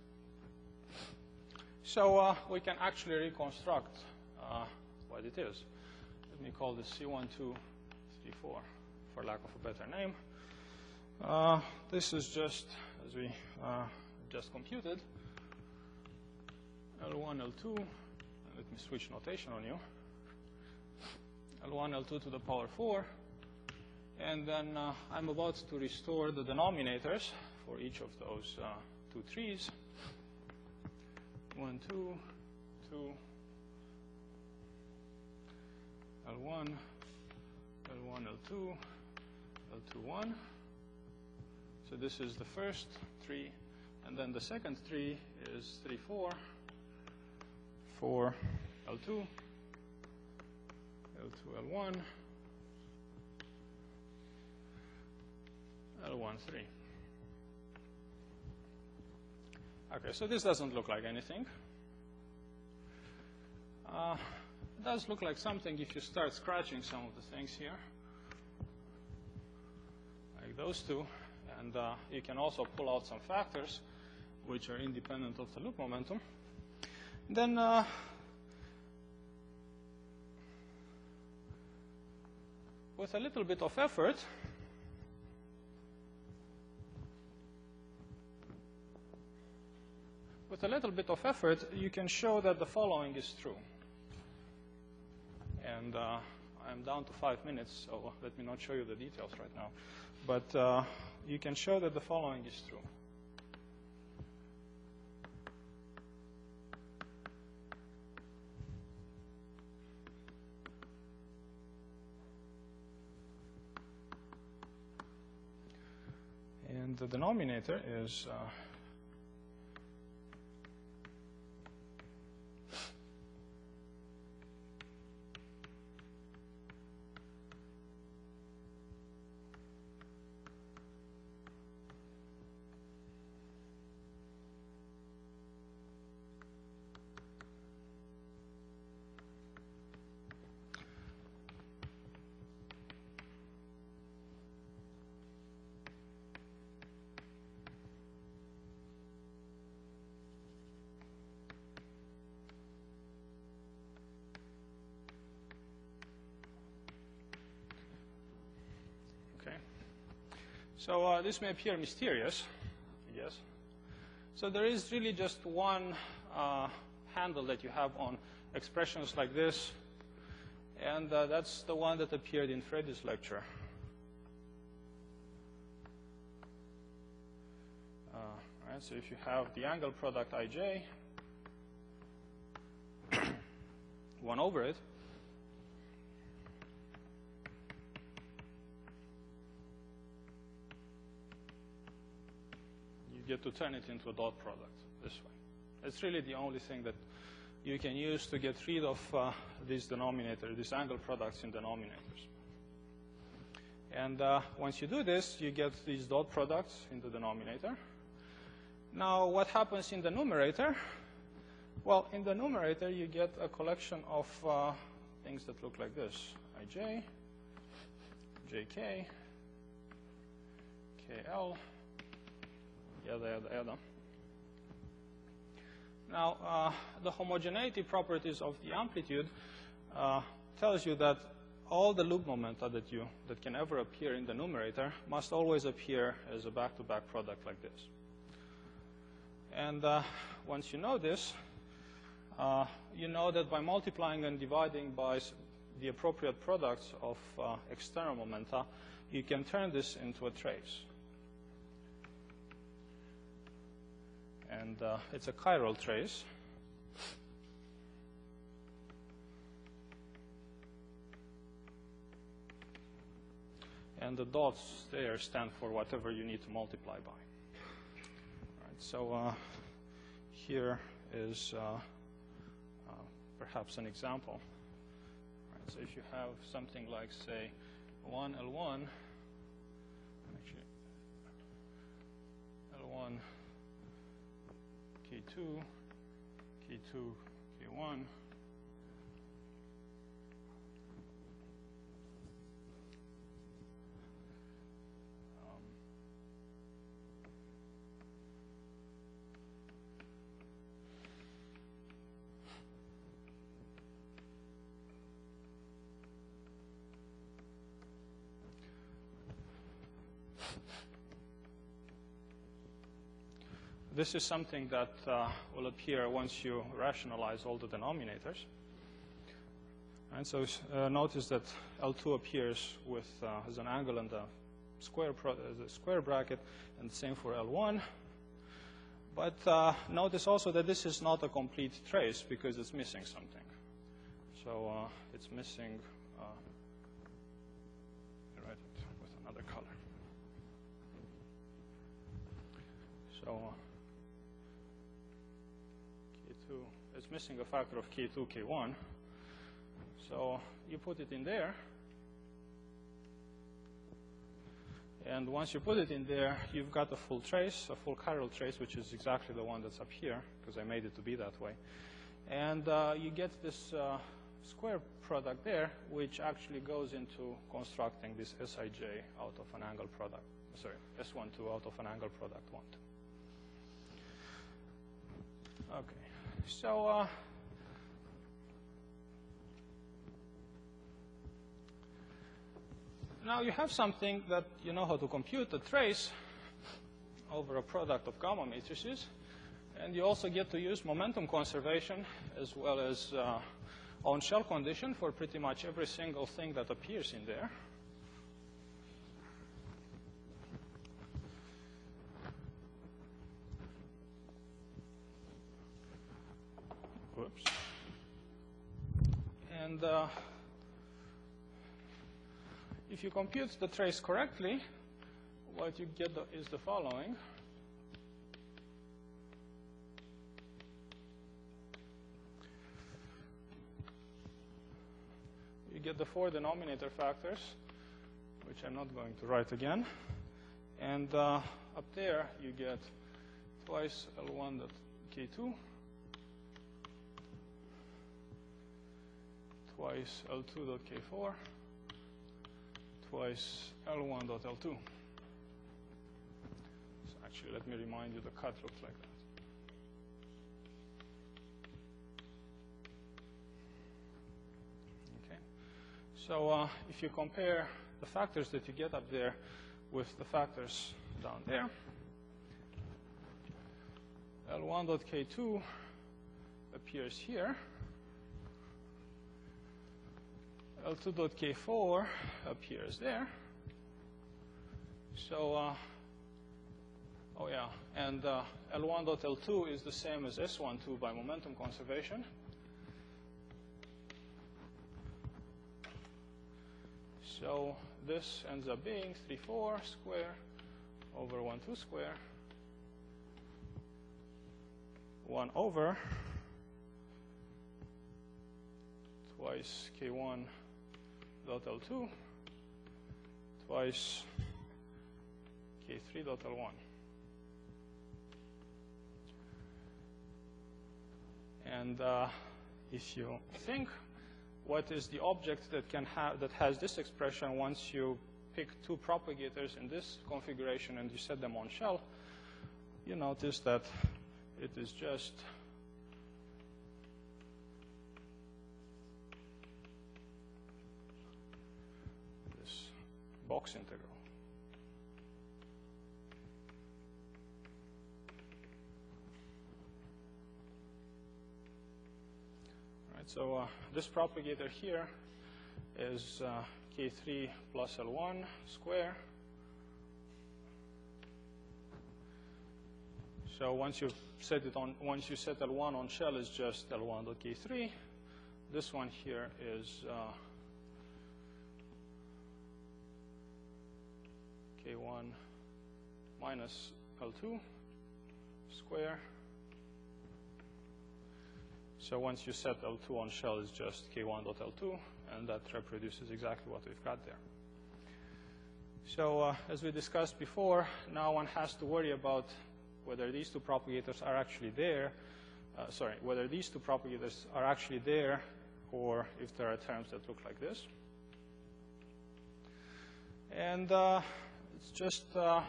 So we can actually reconstruct what it is. Let me call this C1234 for lack of a better name. This is just, as we just computed, L1, L2. Let me switch notation on you. L1, L2 to the power 4. And then I'm about to restore the denominators for each of those 2 trees. 1, 2, 2, L1, L1, L2, L2, 1. So this is the first tree. And then the second tree is 3, 4, 4, L2, L2, L1, L1, 3. Okay, so this doesn't look like anything. It does look like something if you start scratching some of the things here, like those two. And you can also pull out some factors which are independent of the loop momentum. Then with a little bit of effort, you can show that the following is true. And I'm down to 5 minutes, so let me not show you the details right now. But you can show that the following is true. And the denominator is so this may appear mysterious, I guess. So there is really just one handle that you have on expressions like this, and that's the one that appeared in Freddy's lecture. Right, so if you have the angle product ij, 1 over it, get to turn it into a dot product this way. It's really the only thing that you can use to get rid of these denominators, these angle products in denominators. And once you do this, you get these dot products in the denominator. Now, what happens in the numerator? Well, in the numerator, you get a collection of things that look like this: ij, jk, kl, yada, yada, yada. Now, the homogeneity properties of the amplitude tells you that all the loop momenta that can ever appear in the numerator must always appear as a back-to-back product like this. And once you know this, you know that by multiplying and dividing by the appropriate products of external momenta, you can turn this into a trace. And it's a chiral trace. And the dots there stand for whatever you need to multiply by. All right, so here is perhaps an example. All right, so if you have something like, say, 1L1, actually, L1, K2, K2, K1, this is something that will appear once you rationalize all the denominators. And so notice that L2 appears with as an angle and a square bracket, and the same for L1. But notice also that this is not a complete trace because it's missing something. So it's missing, I'll write it with another color. So it's missing a factor of K2, K1. So you put it in there. And once you put it in there, you've got a full trace, a full chiral trace, which is exactly the one that's up here, because I made it to be that way. And you get this square product there, which actually goes into constructing this Sij out of an angle product. Sorry, S12 out of an angle product 1, 2. Okay. So now you have something that you know how to compute, a trace over a product of gamma matrices, and you also get to use momentum conservation as well as on-shell condition for pretty much every single thing that appears in there. Whoops. And if you compute the trace correctly, what you get is the following. You get the 4 denominator factors, which I'm not going to write again. And up there, you get twice L1.K2, twice L2.K4, twice L1.L2. So actually, let me remind you, the cut looks like that. Okay. So if you compare the factors that you get up there with the factors down there, L1.K2 appears here. L2.K4 appears there. So, oh yeah, and L1.L2 is the same as S12 by momentum conservation. So this ends up being 3,4 square over 1,2 square, 1 over twice K1 dot L2 twice K3.L1. And if you think, what is the object that has this expression once you pick two propagators in this configuration and you set them on shell, you notice that it is just this box integral. So this propagator here is K3 plus L1 square. So once you set L1 on shell, it's just L1.K3. This one here is K1 minus L2 square. So once you set L2 on shell, it's just K1.L2, and that reproduces exactly what we've got there. So as we discussed before, now one has to worry about whether these two propagators are actually there, whether these two propagators are actually there, or if there are terms that look like this. And it's just a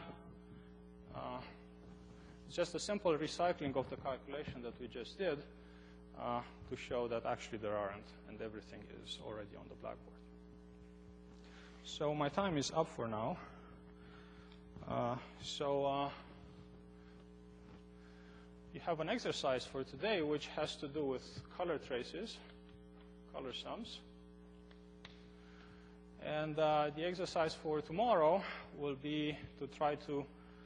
simple recycling of the calculation that we just did to show that actually there aren't, and everything is already on the blackboard. So my time is up for now. You have an exercise for today which has to do with color traces, color sums. And the exercise for tomorrow will be to try to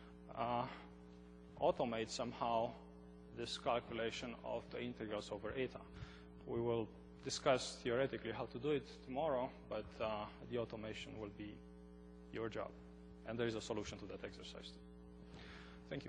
automate somehow this calculation of the integrals over eta. We will discuss theoretically how to do it tomorrow, but the automation will be your job. And there is a solution to that exercise too. Thank you.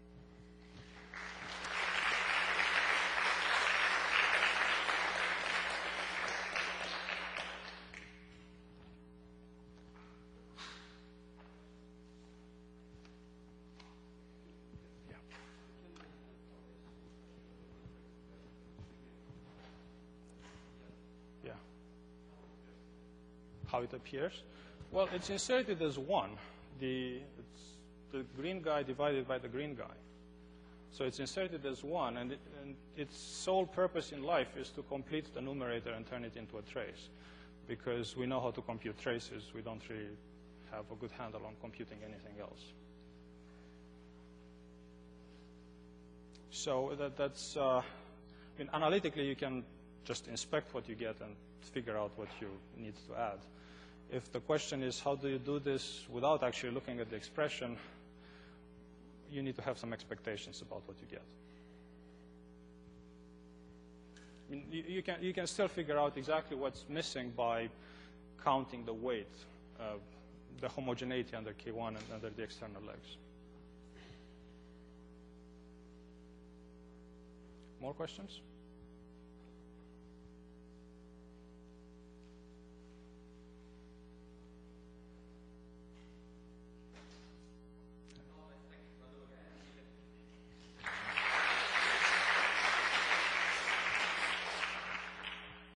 How it appears? Well, it's inserted as 1. It's the green guy divided by the green guy. So it's inserted as 1, and its sole purpose in life is to complete the numerator and turn it into a trace. Because we know how to compute traces, we don't really have a good handle on computing anything else. So that's, analytically you can just inspect what you get and figure out what you need to add. If the question is how do you do this without actually looking at the expression, you need to have some expectations about what you get. You can still figure out exactly what's missing by counting the weight, the homogeneity under K1 and under the external legs. More questions?